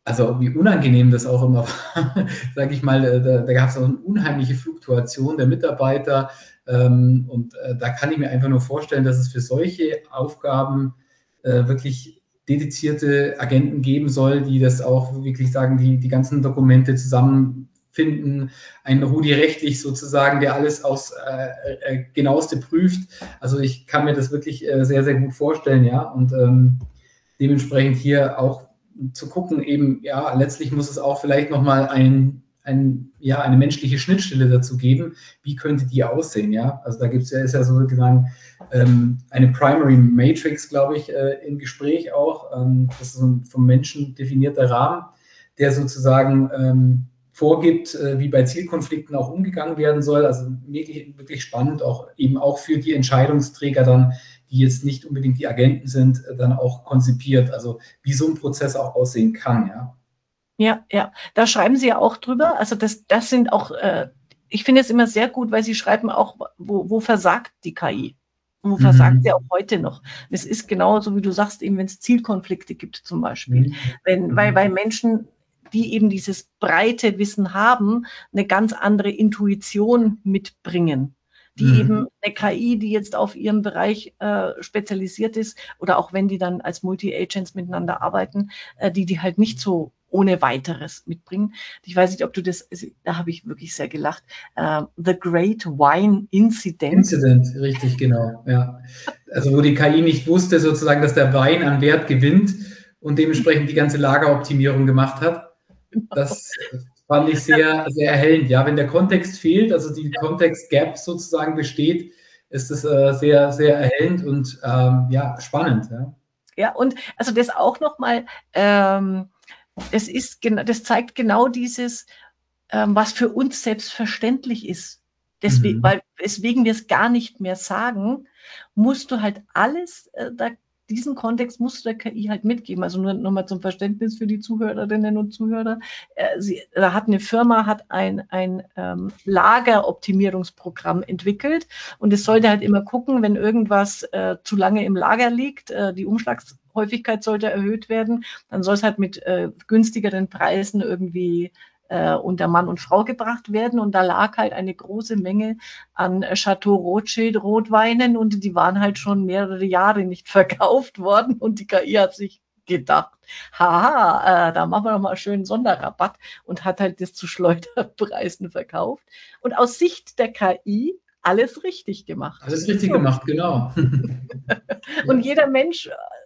also wie unangenehm das auch immer war, sage ich mal, da gab es auch eine unheimliche Fluktuation der Mitarbeiter. Und da kann ich mir einfach nur vorstellen, dass es für solche Aufgaben wirklich dedizierte Agenten geben soll, die das auch wirklich sagen, die ganzen Dokumente zusammenfinden, ein Rudi Rechtlich sozusagen, der alles aus genaueste prüft. Also ich kann mir das wirklich sehr, sehr gut vorstellen, ja. Und dementsprechend hier auch zu gucken, eben, ja, letztlich muss es auch vielleicht nochmal eine menschliche Schnittstelle dazu geben. Wie könnte die aussehen, ja? Also da ist ja sozusagen eine Primary Matrix, glaube ich, im Gespräch auch. Das ist ein vom Menschen definierter Rahmen, der sozusagen vorgibt, wie bei Zielkonflikten auch umgegangen werden soll. Also wirklich, wirklich spannend, auch eben auch für die Entscheidungsträger dann, die jetzt nicht unbedingt die Agenten sind, dann auch konzipiert. Also wie so ein Prozess auch aussehen kann, ja. Ja, ja, da schreiben Sie ja auch drüber. Also das sind auch, ich finde es immer sehr gut, weil Sie schreiben auch, wo versagt die KI? Und wo versagt sie auch heute noch? Es ist genauso, wie du sagst, eben wenn es Zielkonflikte gibt zum Beispiel. Weil Menschen, die eben dieses breite Wissen haben, eine ganz andere Intuition mitbringen. Die eben eine KI, die jetzt auf ihrem Bereich spezialisiert ist, oder auch wenn die dann als Multi-Agents miteinander arbeiten, die halt nicht so ohne weiteres mitbringen. Ich weiß nicht, ob du das, da habe ich wirklich sehr gelacht. The Great Wine Incident. Incident, richtig, genau, ja. Also wo die KI nicht wusste sozusagen, dass der Wein an Wert gewinnt und dementsprechend die ganze Lageroptimierung gemacht hat. Das fand ich sehr, sehr erhellend. Ja, wenn der Kontext fehlt, also die Kontext-Gap sozusagen besteht, ist es sehr, sehr erhellend und ja, spannend. Ja. Ja, und also das auch nochmal, das zeigt genau dieses, was für uns selbstverständlich ist. Deswegen, weswegen wir es gar nicht mehr sagen, musst du halt alles, diesen Kontext musst du der KI halt mitgeben. Also nur nochmal zum Verständnis für die Zuhörerinnen und Zuhörer. Da hat eine Firma ein Lageroptimierungsprogramm entwickelt und es sollte halt immer gucken, wenn irgendwas zu lange im Lager liegt, die Umschlagshäufigkeit sollte erhöht werden, dann soll es halt mit günstigeren Preisen irgendwie unter Mann und Frau gebracht werden. Und da lag halt eine große Menge an Chateau Rothschild Rotweinen und die waren halt schon mehrere Jahre nicht verkauft worden. Und die KI hat sich gedacht, haha, da machen wir noch mal schön einen Sonderrabatt und hat halt das zu Schleuderpreisen verkauft. Und aus Sicht der KI alles richtig gemacht. Alles richtig gemacht, genau. Und jeder Mensch,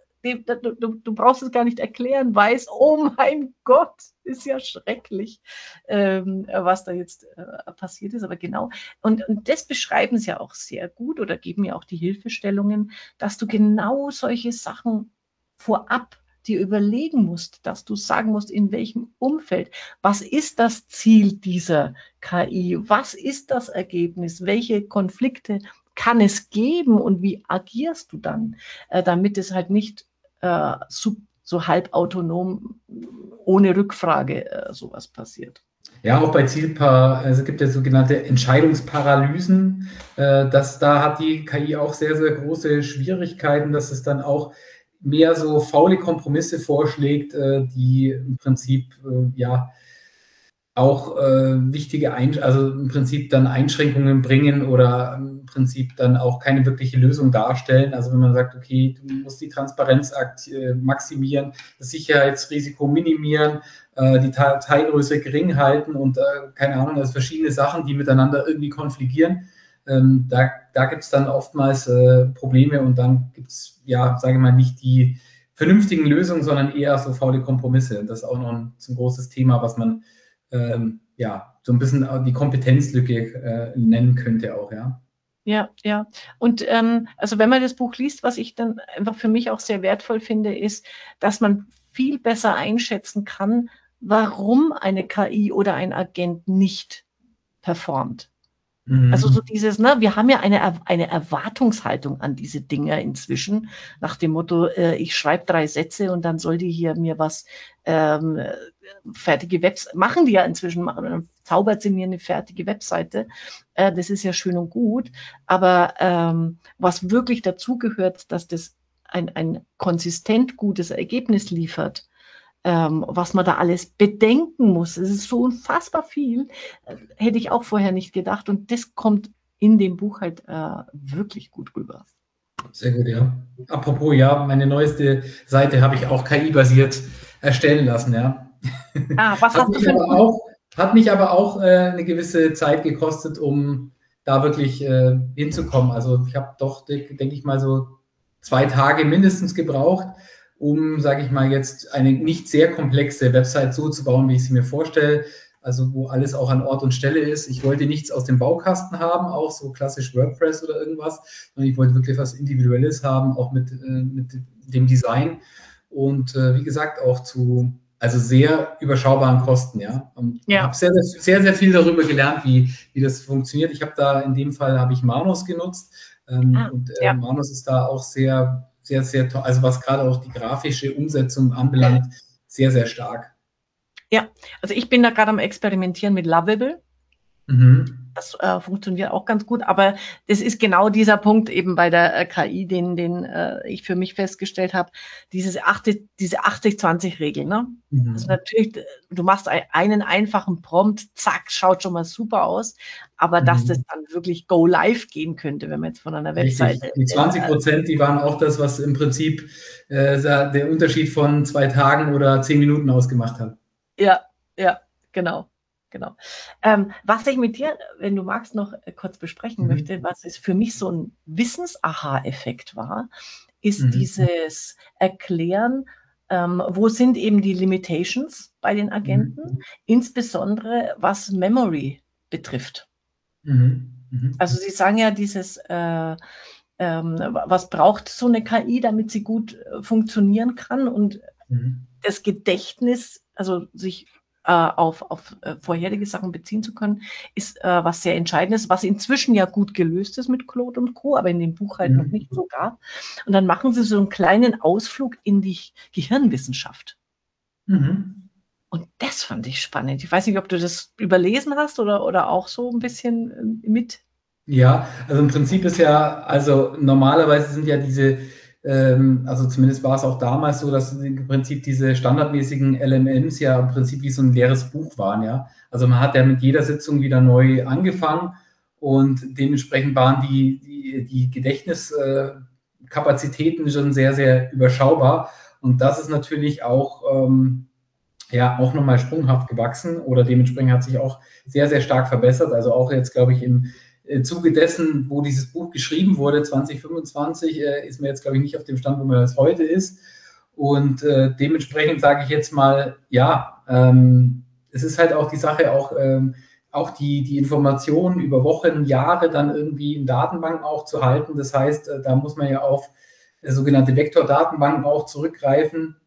du brauchst es gar nicht erklären, weiß, oh mein Gott, ist ja schrecklich, was da jetzt passiert ist. Aber genau, und das beschreiben sie ja auch sehr gut oder geben ja auch die Hilfestellungen, dass du genau solche Sachen vorab dir überlegen musst, dass du sagen musst, in welchem Umfeld, was ist das Ziel dieser KI, was ist das Ergebnis, welche Konflikte kann es geben und wie agierst du dann, damit es halt nicht so halbautonom ohne Rückfrage sowas passiert. Ja, auch bei also es gibt ja sogenannte Entscheidungsparalysen. Da hat die KI auch sehr, sehr große Schwierigkeiten, dass es dann auch mehr so faule Kompromisse vorschlägt, die im Prinzip ja auch wichtige, also im Prinzip dann Einschränkungen bringen oder im Prinzip dann auch keine wirkliche Lösung darstellen. Also wenn man sagt, okay, du musst die Transparenz maximieren, das Sicherheitsrisiko minimieren, die Dateigröße gering halten und keine Ahnung, also verschiedene Sachen, die miteinander irgendwie konfligieren. Da gibt es dann oftmals Probleme und dann gibt es, ja, sage ich mal, nicht die vernünftigen Lösungen, sondern eher so faule Kompromisse. Und das ist auch noch ein großes Thema, was man ja, so ein bisschen die Kompetenzlücke nennen könnte auch, ja. Ja, ja. Und also wenn man das Buch liest, was ich dann einfach für mich auch sehr wertvoll finde, ist, dass man viel besser einschätzen kann, warum eine KI oder ein Agent nicht performt. Also so dieses, ne, wir haben ja eine Erwartungshaltung an diese Dinge inzwischen, nach dem Motto, ich schreibe 3 Sätze und dann soll die hier mir was fertige Webseite, machen die ja inzwischen, dann zaubert sie mir eine fertige Webseite. Das ist ja schön und gut, aber was wirklich dazugehört, dass das ein konsistent gutes Ergebnis liefert, was man da alles bedenken muss. Es ist so unfassbar viel, hätte ich auch vorher nicht gedacht. Und das kommt in dem Buch halt wirklich gut rüber. Sehr gut, ja. Apropos, ja, meine neueste Seite habe ich auch KI-basiert erstellen lassen, ja. Was hast du für hat mich aber auch eine gewisse Zeit gekostet, um da wirklich hinzukommen. Also ich habe doch, denke ich mal, so 2 Tage mindestens gebraucht, um, sage ich mal, jetzt eine nicht sehr komplexe Website so zu bauen, wie ich sie mir vorstelle. Also wo alles auch an Ort und Stelle ist. Ich wollte nichts aus dem Baukasten haben, auch so klassisch WordPress oder irgendwas, sondern ich wollte wirklich was Individuelles haben, auch mit dem Design. Und wie gesagt, auch zu sehr überschaubaren Kosten, ja. Und habe sehr viel darüber gelernt, wie das funktioniert. Ich habe da in dem Fall habe ich Manus genutzt. Manus ist da auch sehr toll, also was gerade auch die grafische Umsetzung anbelangt, sehr, sehr stark. Ja, also ich bin da gerade am Experimentieren mit Lovable. Das funktioniert auch ganz gut, aber das ist genau dieser Punkt eben bei der KI, den ich für mich festgestellt habe, diese 80-20-Regel. Ne? Also natürlich, du machst einen einfachen Prompt, zack, schaut schon mal super aus, aber dass das dann wirklich go live gehen könnte, wenn man jetzt von einer Webseite... Die 20%, die waren auch das, was im Prinzip der Unterschied von 2 Tagen oder 10 Minuten ausgemacht hat. Ja, genau. Was ich mit dir, wenn du magst, noch kurz besprechen möchte, was es für mich so ein Wissens-Aha-Effekt war, ist dieses Erklären, wo sind eben die Limitations bei den Agenten, insbesondere was Memory betrifft. Also Sie sagen ja dieses, was braucht so eine KI, damit sie gut funktionieren kann, und das Gedächtnis, also sich auf vorherige Sachen beziehen zu können, ist was sehr Entscheidendes, was inzwischen ja gut gelöst ist mit Claude und Co., aber in dem Buch halt noch nicht so gab. Und dann machen sie so einen kleinen Ausflug in die Gehirnwissenschaft. Und das fand ich spannend. Ich weiß nicht, ob du das überlesen hast oder auch so ein bisschen mit. Ja, also im Prinzip ist ja, also normalerweise sind ja diese also zumindest war es auch damals so, dass im Prinzip diese standardmäßigen LMMs ja im Prinzip wie so ein leeres Buch waren, ja. Also man hat ja mit jeder Sitzung wieder neu angefangen und dementsprechend waren die Gedächtniskapazitäten schon sehr, sehr überschaubar. Und das ist natürlich auch, auch nochmal sprunghaft gewachsen oder dementsprechend hat sich auch sehr, sehr stark verbessert. Also auch jetzt, glaube ich, im Zuge dessen, wo dieses Buch geschrieben wurde, 2025, ist mir jetzt, glaube ich, nicht auf dem Stand, wo man das heute ist. Und dementsprechend sage ich jetzt mal, es ist halt auch die Sache, auch die Informationen über Wochen, Jahre dann irgendwie in Datenbanken auch zu halten. Das heißt, da muss man ja auf sogenannte Vektordatenbanken auch zurückgreifen.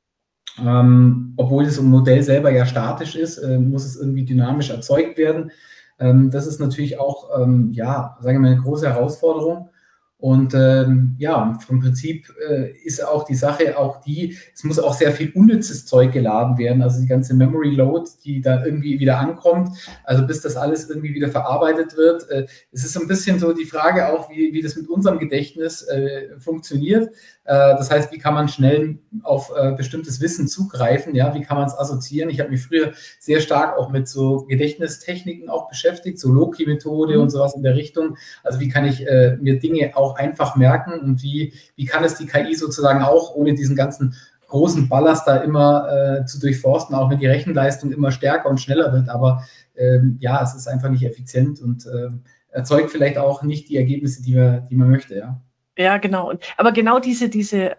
Obwohl das Modell selber ja statisch ist, muss es irgendwie dynamisch erzeugt werden. Das ist natürlich auch, sagen wir mal, eine große Herausforderung. Und vom Prinzip ist auch die Sache es muss auch sehr viel unnützes Zeug geladen werden, also die ganze Memory Load, die da irgendwie wieder ankommt, also bis das alles irgendwie wieder verarbeitet wird. Es ist so ein bisschen so die Frage auch, wie das mit unserem Gedächtnis funktioniert. Das heißt, wie kann man schnell auf bestimmtes Wissen zugreifen, ja, wie kann man es assoziieren? Ich habe mich früher sehr stark auch mit so Gedächtnistechniken auch beschäftigt, so Loki-Methode und sowas in der Richtung. Also wie kann ich mir Dinge auch einfach merken und wie kann es die KI sozusagen auch, ohne diesen ganzen großen Ballast da immer zu durchforsten, auch wenn die Rechenleistung immer stärker und schneller wird, aber es ist einfach nicht effizient und erzeugt vielleicht auch nicht die Ergebnisse, die man möchte, ja. Ja, genau. Aber genau diese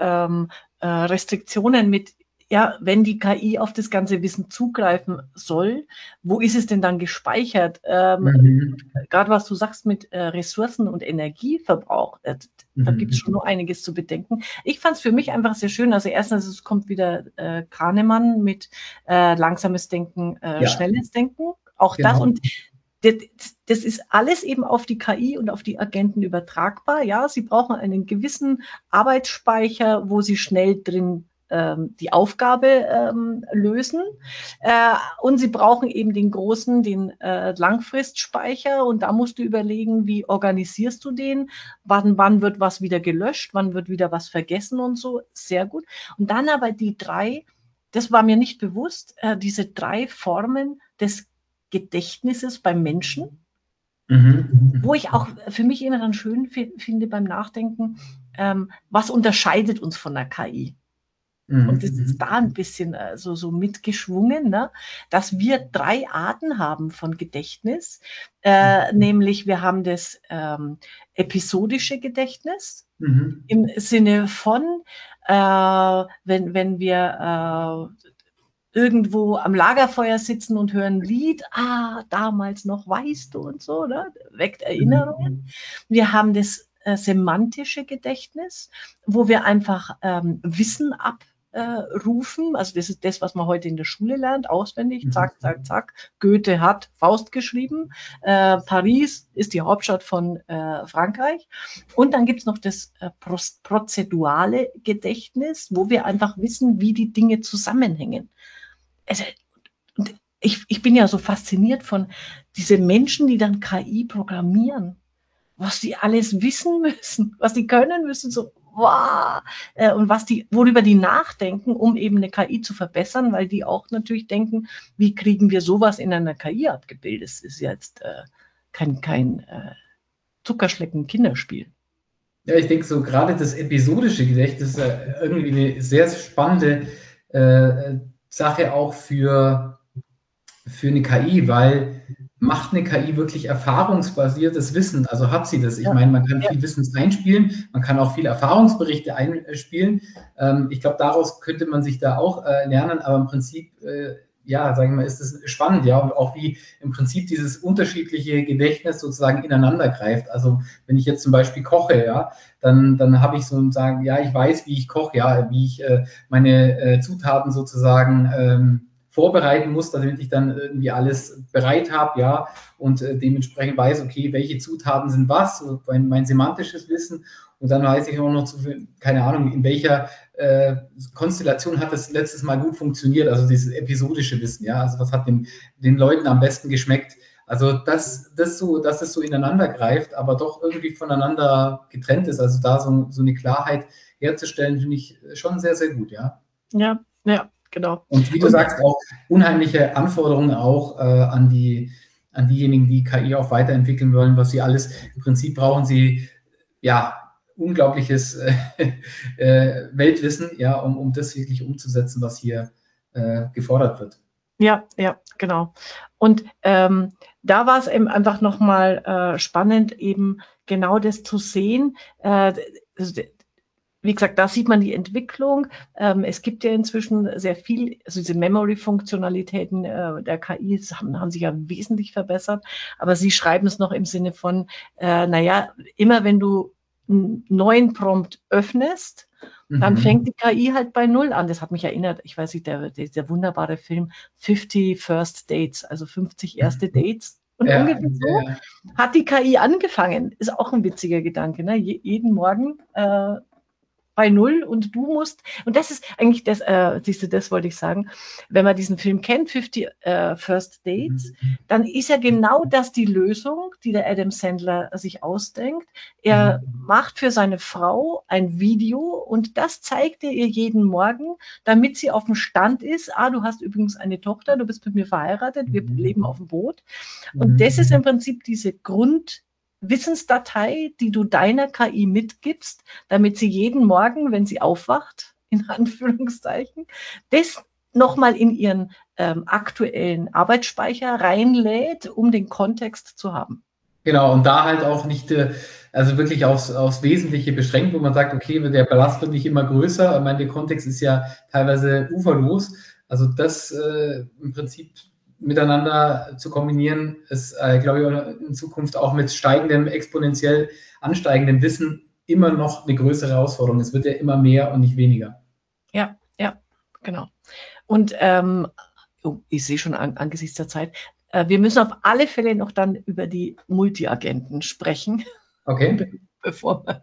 Restriktionen mit, ja, wenn die KI auf das ganze Wissen zugreifen soll, wo ist es denn dann gespeichert? Gerade was du sagst mit Ressourcen und Energieverbrauch, da gibt es schon noch einiges zu bedenken. Ich fand es für mich einfach sehr schön. Also erstens, es kommt wieder Kahnemann mit langsames Denken, schnelles Denken. Auch genau. Das und das ist alles eben auf die KI und auf die Agenten übertragbar. Ja, sie brauchen einen gewissen Arbeitsspeicher, wo sie schnell drin die Aufgabe lösen. Und sie brauchen eben den großen, den Langfristspeicher. Und da musst du überlegen, wie organisierst du den? Wann wird was wieder gelöscht? Wann wird wieder was vergessen und so? Sehr gut. Und dann aber die 3 das war mir nicht bewusst, diese 3 Formen des Gedächtnisses beim Menschen, wo ich auch für mich immer dann schön finde beim Nachdenken, was unterscheidet uns von der KI? Und das ist da ein bisschen so mitgeschwungen, ne? Dass wir 3 Arten haben von Gedächtnis, nämlich wir haben das episodische Gedächtnis im Sinne von, wenn wir irgendwo am Lagerfeuer sitzen und hören ein Lied, damals noch, weißt du, und so, ne? Weckt Erinnerungen. Wir haben das semantische Gedächtnis, wo wir einfach Wissen abrufen. Also das ist das, was man heute in der Schule lernt, auswendig, zack, zack, zack. Goethe hat Faust geschrieben. Paris ist die Hauptstadt von Frankreich. Und dann gibt es noch das prozedurale Gedächtnis, wo wir einfach wissen, wie die Dinge zusammenhängen. Also, ich bin ja so fasziniert von diesen Menschen, die dann KI programmieren, was die alles wissen müssen, was die können müssen, so wow, und worüber die nachdenken, um eben eine KI zu verbessern, weil die auch natürlich denken, wie kriegen wir sowas in einer KI abgebildet? Das ist jetzt kein Zuckerschlecken-Kinderspiel. Ja, ich denke so, gerade das episodische Gedächtnis ist irgendwie eine sehr spannende Sache auch für eine KI, weil macht eine KI wirklich erfahrungsbasiertes Wissen? Also hat sie das? Ich meine, man kann viel Wissens einspielen, man kann auch viele Erfahrungsberichte einspielen. Ich glaube, daraus könnte man sich da auch lernen, aber im Prinzip, sage ich mal, ist es spannend, ja, und auch wie im Prinzip dieses unterschiedliche Gedächtnis sozusagen ineinander greift. Also wenn ich jetzt zum Beispiel koche, ja, dann habe ich sozusagen, ja, ich weiß, wie ich koche, ja, wie ich meine Zutaten sozusagen vorbereiten muss, damit ich dann irgendwie alles bereit habe, ja, und dementsprechend weiß, okay, welche Zutaten sind was, so mein semantisches Wissen, und dann weiß ich auch noch, keine Ahnung, in welcher Konstellation hat das letztes Mal gut funktioniert, also dieses episodische Wissen, ja, also was hat den Leuten am besten geschmeckt, also dass es so ineinander greift, aber doch irgendwie voneinander getrennt ist, also da so eine Klarheit herzustellen, finde ich schon sehr, sehr gut, ja. Ja, genau. Und wie du sagst, auch unheimliche Anforderungen auch an diejenigen, die KI auch weiterentwickeln wollen, was sie alles, im Prinzip brauchen sie, ja, unglaubliches Weltwissen, ja, um das wirklich umzusetzen, was hier gefordert wird. Ja, genau. Und da war es eben einfach nochmal spannend, eben genau das zu sehen. Wie gesagt, da sieht man die Entwicklung. Es gibt ja inzwischen sehr viel, also diese Memory-Funktionalitäten der KI haben sich ja wesentlich verbessert, aber Sie schreiben es noch im Sinne von, immer wenn du einen neuen Prompt öffnest, dann fängt die KI halt bei 0 an. Das hat mich erinnert, ich weiß nicht, der wunderbare Film 50 First Dates, also 50 erste Dates. Und ungefähr so hat die KI angefangen. Ist auch ein witziger Gedanke, ne? Jeden Morgen bei 0 und du musst, und das ist eigentlich das, siehst du, das wollte ich sagen, wenn man diesen Film kennt, 50 First Dates, dann ist ja genau das die Lösung, die der Adam Sandler sich ausdenkt. Er macht für seine Frau ein Video und das zeigt er ihr jeden Morgen, damit sie auf dem Stand ist, du hast übrigens eine Tochter, du bist mit mir verheiratet, wir leben auf dem Boot. Und das ist im Prinzip diese Wissensdatei, die du deiner KI mitgibst, damit sie jeden Morgen, wenn sie aufwacht, in Anführungszeichen, das nochmal in ihren aktuellen Arbeitsspeicher reinlädt, um den Kontext zu haben. Genau, und da halt auch nicht, also wirklich aufs Wesentliche beschränkt, wo man sagt, okay, der Ballast wird nicht immer größer. Ich meine, der Kontext ist ja teilweise uferlos. Also das im Prinzip miteinander zu kombinieren, ist, glaube ich, in Zukunft auch mit exponentiell ansteigendem Wissen immer noch eine größere Herausforderung. Es wird ja immer mehr und nicht weniger. Ja, genau. Und ich sehe schon angesichts der Zeit, wir müssen auf alle Fälle noch dann über die Multiagenten sprechen. Okay. Bevor wir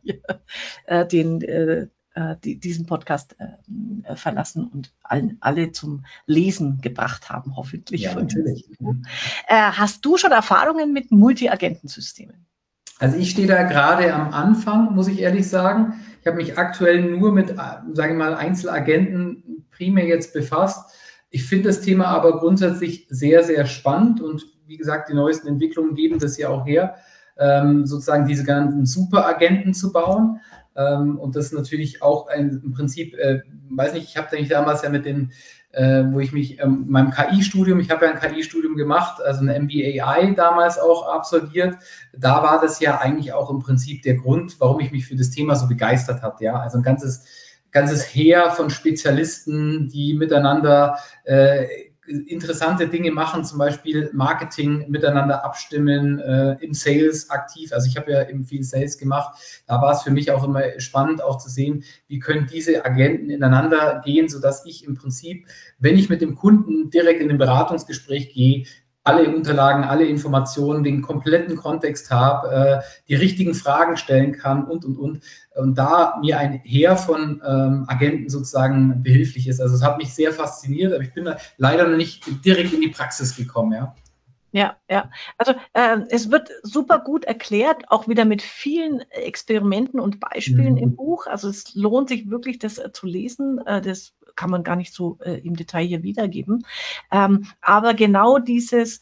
hier diesen Podcast verlassen und alle zum Lesen gebracht haben, hoffentlich. Ja, natürlich. Hast du schon Erfahrungen mit Multiagentensystemen? Also ich stehe da gerade am Anfang, muss ich ehrlich sagen. Ich habe mich aktuell nur mit, sage ich mal, Einzelagenten primär jetzt befasst. Ich finde das Thema aber grundsätzlich sehr, sehr spannend und wie gesagt, die neuesten Entwicklungen geben das ja auch her, sozusagen diese ganzen Superagenten zu bauen. Und das ist natürlich auch im Prinzip, weiß nicht, ich habe nämlich damals ja mit den, wo ich mich, meinem KI-Studium, ich habe ja ein KI-Studium gemacht, also ein MBAI damals auch absolviert. Da war das ja eigentlich auch im Prinzip der Grund, warum ich mich für das Thema so begeistert habe. Ja, also ein ganzes Heer von Spezialisten, die miteinander interessante Dinge machen, zum Beispiel Marketing miteinander abstimmen, im Sales aktiv. Also ich habe ja eben viel Sales gemacht. Da war es für mich auch immer spannend, auch zu sehen, wie können diese Agenten ineinander gehen, sodass ich im Prinzip, wenn ich mit dem Kunden direkt in ein Beratungsgespräch gehe, alle Unterlagen, alle Informationen, den kompletten Kontext habe, die richtigen Fragen stellen kann und da mir ein Heer von Agenten sozusagen behilflich ist. Also es hat mich sehr fasziniert, aber ich bin da leider noch nicht direkt in die Praxis gekommen, ja. Ja, ja. Also es wird super gut erklärt, auch wieder mit vielen Experimenten und Beispielen im Buch. Also es lohnt sich wirklich, das zu lesen. Das kann man gar nicht so im Detail hier wiedergeben. Aber genau dieses,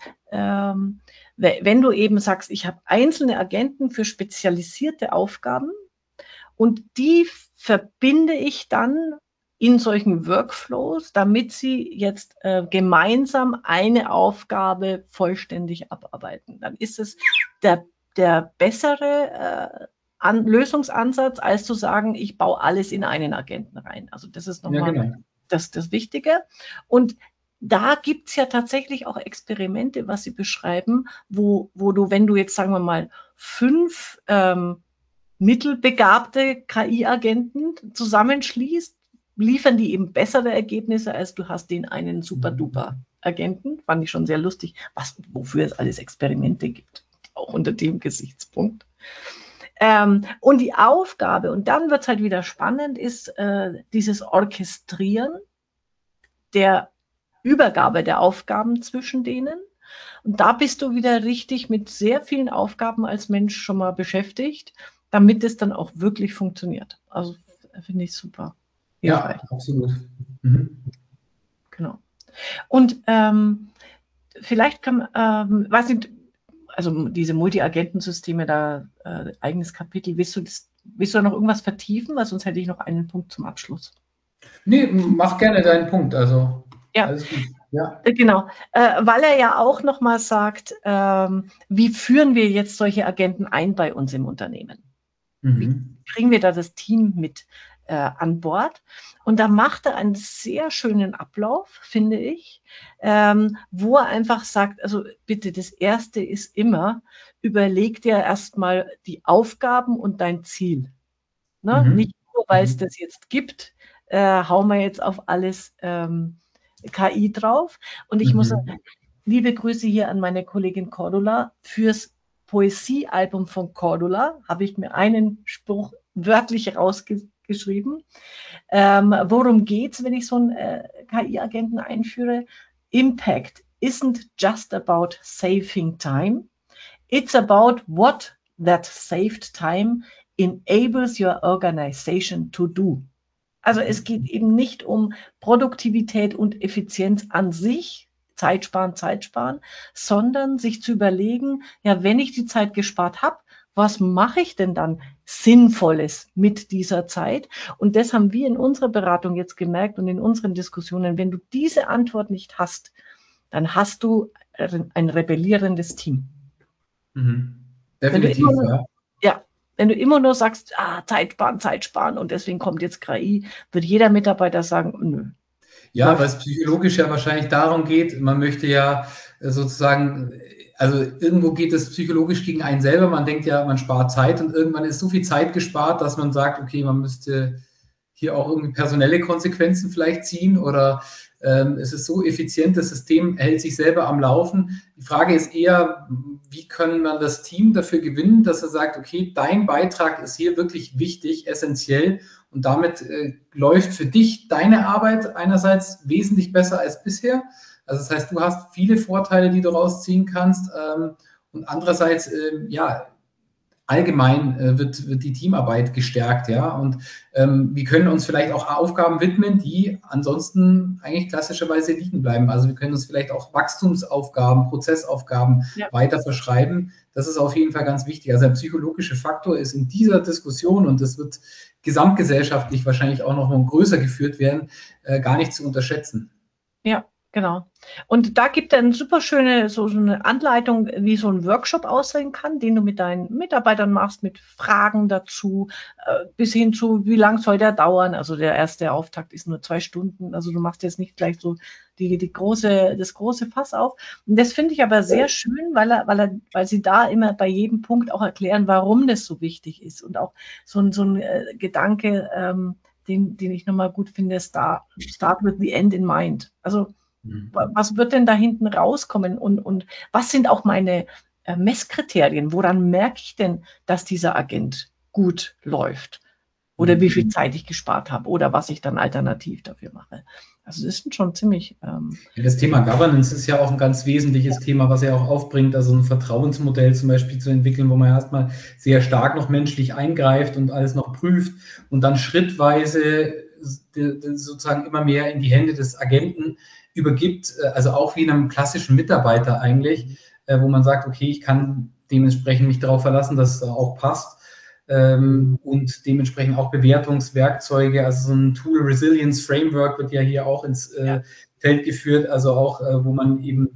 wenn du eben sagst, ich habe einzelne Agenten für spezialisierte Aufgaben und die verbinde ich dann in solchen Workflows, damit sie jetzt gemeinsam eine Aufgabe vollständig abarbeiten. Dann ist es der bessere Lösungsansatz, als zu sagen, ich baue alles in einen Agenten rein. Also das ist nochmal das Wichtige. Und da gibt es ja tatsächlich auch Experimente, was Sie beschreiben, wo du, wenn du jetzt, sagen wir mal, 5 mittelbegabte KI-Agenten zusammenschließt, liefern die eben bessere Ergebnisse, als du hast den einen super-duper-Agenten. Fand ich schon sehr lustig, wofür es alles Experimente gibt, auch unter dem Gesichtspunkt. Und die Aufgabe, und dann wird es halt wieder spannend, ist dieses Orchestrieren der Übergabe der Aufgaben zwischen denen. Und da bist du wieder richtig mit sehr vielen Aufgaben als Mensch schon mal beschäftigt, damit es dann auch wirklich funktioniert. Also finde ich super. Ja, absolut. Genau. Und vielleicht kann, weiß nicht, also diese Multi-Agenten-Systeme, da eigenes Kapitel, willst du noch irgendwas vertiefen? Weil sonst hätte ich noch einen Punkt zum Abschluss. Nee, mach gerne deinen Punkt. Also ja. Alles gut. Ja. Genau, weil er ja auch nochmal sagt, wie führen wir jetzt solche Agenten ein bei uns im Unternehmen? Wie kriegen wir da das Team mit an Bord? Und da macht er einen sehr schönen Ablauf, finde ich, wo er einfach sagt, also bitte, das Erste ist immer, überleg dir erstmal die Aufgaben und dein Ziel. Ne? Nicht nur, weil es das jetzt gibt, hauen wir jetzt auf alles KI drauf. Und ich muss sagen, liebe Grüße hier an meine Kollegin Cordula. Fürs Poesiealbum von Cordula habe ich mir einen Spruch wörtlich rausgeschrieben. Worum geht's, wenn ich so einen KI-Agenten einführe? Impact isn't just about saving time. It's about what that saved time enables your organization to do. Also es geht eben nicht um Produktivität und Effizienz an sich, Zeit sparen, sondern sich zu überlegen, ja, wenn ich die Zeit gespart habe, was mache ich denn dann Sinnvolles mit dieser Zeit? Und das haben wir in unserer Beratung jetzt gemerkt und in unseren Diskussionen, wenn du diese Antwort nicht hast, dann hast du ein rebellierendes Team. Definitiv, ja. Wenn du immer nur sagst, Zeit sparen und deswegen kommt jetzt KI, wird jeder Mitarbeiter sagen, nö. Ja, weil es psychologisch ja wahrscheinlich darum geht, man möchte ja sozusagen, also irgendwo geht es psychologisch gegen einen selber, man denkt ja, man spart Zeit und irgendwann ist so viel Zeit gespart, dass man sagt, okay, man müsste hier auch irgendwie personelle Konsequenzen vielleicht ziehen oder es ist so effizient, das System hält sich selber am Laufen. Die Frage ist eher, wie können man das Team dafür gewinnen, dass er sagt, okay, dein Beitrag ist hier wirklich wichtig, essentiell und damit läuft für dich deine Arbeit einerseits wesentlich besser als bisher. Also das heißt, du hast viele Vorteile, die du rausziehen kannst und andererseits, ja, allgemein wird die Teamarbeit gestärkt, ja, und wir können uns vielleicht auch Aufgaben widmen, die ansonsten eigentlich klassischerweise liegen bleiben. Also wir können uns vielleicht auch Wachstumsaufgaben, Prozessaufgaben weiter verschreiben. Das ist auf jeden Fall ganz wichtig. Also der psychologische Faktor ist in dieser Diskussion, und das wird gesamtgesellschaftlich wahrscheinlich auch noch größer geführt werden, gar nicht zu unterschätzen. Ja. Genau. Und da gibt es eine super schöne so eine Anleitung, wie so ein Workshop aussehen kann, den du mit deinen Mitarbeitern machst, mit Fragen dazu, bis hin zu, wie lang soll der dauern? Also der erste Auftakt ist nur 2 Stunden. Also du machst jetzt nicht gleich so das große Fass auf. Und das finde ich aber sehr schön, weil sie da immer bei jedem Punkt auch erklären, warum das so wichtig ist. Und auch so ein Gedanke, den ich nochmal gut finde, start with the end in mind. Also was wird denn da hinten rauskommen und was sind auch meine Messkriterien? Woran merke ich denn, dass dieser Agent gut läuft? Oder wie viel Zeit ich gespart habe oder was ich dann alternativ dafür mache. Also das ist schon ziemlich... Das Thema Governance ist ja auch ein ganz wesentliches Thema, was er auch aufbringt, also ein Vertrauensmodell zum Beispiel zu entwickeln, wo man erstmal sehr stark noch menschlich eingreift und alles noch prüft und dann schrittweise sozusagen immer mehr in die Hände des Agenten übergibt, also auch wie in einem klassischen Mitarbeiter eigentlich, wo man sagt, okay, ich kann dementsprechend mich darauf verlassen, dass es auch passt und dementsprechend auch Bewertungswerkzeuge, also so ein Tool Resilience Framework wird ja hier auch ins Feld geführt, also auch, wo man eben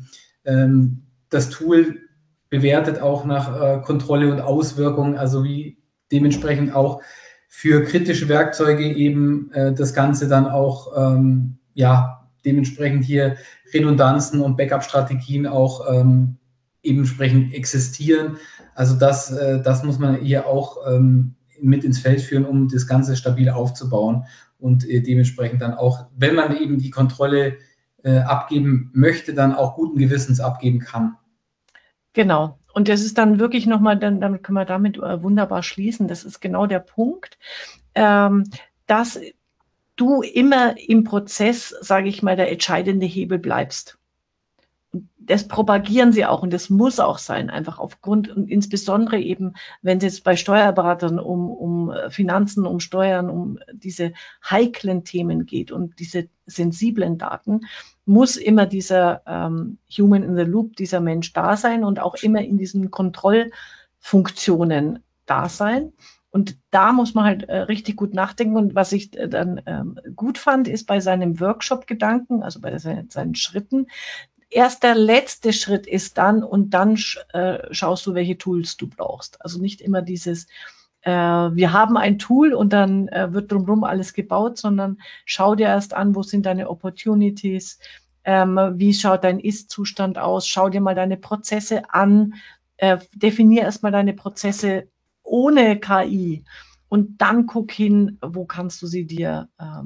das Tool bewertet, auch nach Kontrolle und Auswirkungen, also wie dementsprechend auch für kritische Werkzeuge eben das Ganze dann auch, dementsprechend hier Redundanzen und Backup-Strategien auch entsprechend existieren. Also das muss man hier auch mit ins Feld führen, um das Ganze stabil aufzubauen und dementsprechend dann auch, wenn man eben die Kontrolle abgeben möchte, dann auch guten Gewissens abgeben kann. Genau. Und das ist dann wirklich nochmal, damit können wir damit wunderbar schließen. Das ist genau der Punkt, dass du immer im Prozess, sage ich mal, der entscheidende Hebel bleibst. Und das propagieren sie auch und das muss auch sein, einfach aufgrund und insbesondere eben, wenn es jetzt bei Steuerberatern um Finanzen, um Steuern, um diese heiklen Themen geht und diese sensiblen Daten, muss immer dieser Human in the Loop, dieser Mensch da sein und auch immer in diesen Kontrollfunktionen da sein. Und da muss man halt richtig gut nachdenken. Und was ich dann gut fand, ist bei seinem Workshop-Gedanken, also bei seinen Schritten, erst der letzte Schritt ist dann und dann schaust du, welche Tools du brauchst. Also nicht immer dieses, wir haben ein Tool und dann wird drumherum alles gebaut, sondern schau dir erst an, wo sind deine Opportunities, wie schaut dein Ist-Zustand aus, schau dir mal deine Prozesse an, definier erstmal deine Prozesse ohne KI und dann guck hin, wo kannst du sie dir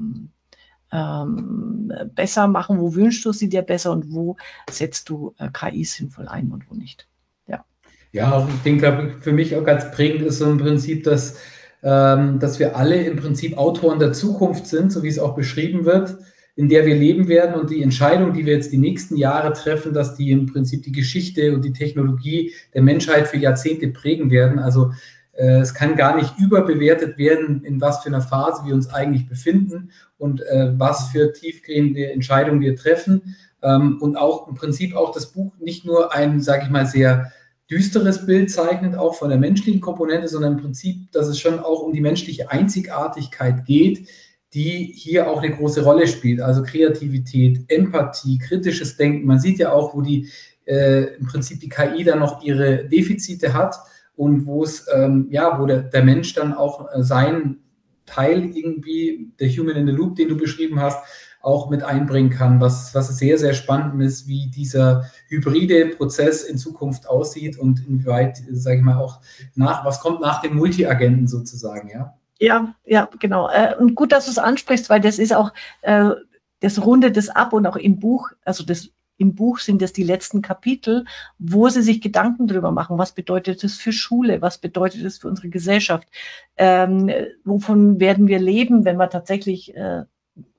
besser machen, wo wünschst du sie dir besser und wo setzt du KI sinnvoll ein und wo nicht. Ja, ich denke, für mich auch ganz prägend ist so im Prinzip, dass wir alle im Prinzip Autoren der Zukunft sind, so wie es auch beschrieben wird, in der wir leben werden und die Entscheidung, die wir jetzt die nächsten Jahre treffen, dass die im Prinzip die Geschichte und die Technologie der Menschheit für Jahrzehnte prägen werden. Also es kann gar nicht überbewertet werden, in was für einer Phase wir uns eigentlich befinden und was für tiefgehende Entscheidungen wir treffen. Und auch im Prinzip auch das Buch nicht nur ein, sage ich mal, sehr düsteres Bild zeichnet, auch von der menschlichen Komponente, sondern im Prinzip, dass es schon auch um die menschliche Einzigartigkeit geht, die hier auch eine große Rolle spielt. Also Kreativität, Empathie, kritisches Denken. Man sieht ja auch, wo im Prinzip die KI dann noch ihre Defizite hat und wo es, wo der Mensch dann auch seinen Teil irgendwie, der Human in the Loop, den du beschrieben hast, auch mit einbringen kann, was sehr, sehr spannend ist, wie dieser hybride Prozess in Zukunft aussieht und inwieweit, sage ich mal, auch was kommt nach dem Multi-Agenten sozusagen, ja? Ja, genau. Und gut, dass du es ansprichst, weil das ist auch, das rundet es ab und auch im Buch, im Buch sind es die letzten Kapitel, wo sie sich Gedanken drüber machen, was bedeutet es für Schule, was bedeutet es für unsere Gesellschaft, wovon werden wir leben, wenn wir tatsächlich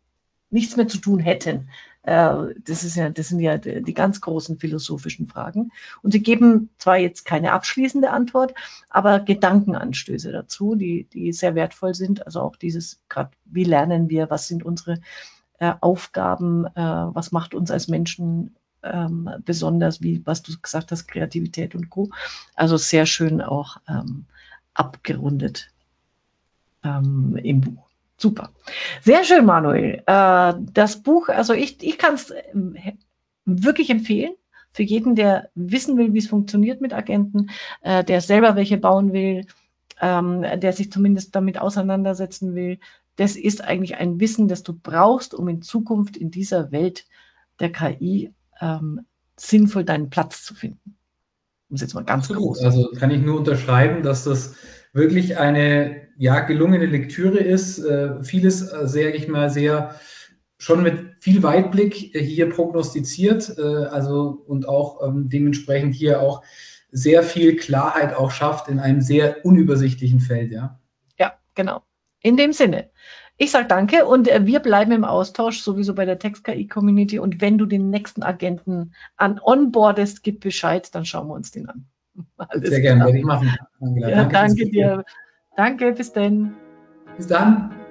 nichts mehr zu tun hätten. Das sind ja die ganz großen philosophischen Fragen. Und sie geben zwar jetzt keine abschließende Antwort, aber Gedankenanstöße dazu, die sehr wertvoll sind. Also auch dieses, gerade wie lernen wir, was sind unsere Aufgaben, was macht uns als Menschen besonders, wie was du gesagt hast, Kreativität und Co. Also sehr schön auch abgerundet im Buch. Super. Sehr schön, Manuel. Das Buch, also ich kann es wirklich empfehlen für jeden, der wissen will, wie es funktioniert mit Agenten, der selber welche bauen will, der sich zumindest damit auseinandersetzen will. Das ist eigentlich ein Wissen, das du brauchst, um in Zukunft in dieser Welt der KI sinnvoll deinen Platz zu finden. Um es jetzt mal ganz groß. Also kann ich nur unterschreiben, dass das wirklich eine gelungene Lektüre ist. Vieles, sage ich mal, sehr schon mit viel Weitblick hier prognostiziert, und auch dementsprechend hier auch sehr viel Klarheit auch schafft in einem sehr unübersichtlichen Feld, ja. Ja, genau. In dem Sinne. Ich sage danke und wir bleiben im Austausch, sowieso bei der Text-KI-Community. Und wenn du den nächsten Agenten onboardest, gib Bescheid, dann schauen wir uns den an. Alles sehr gerne, werde ich machen. Ja, danke dir. Danke, bis dann. Bis dann.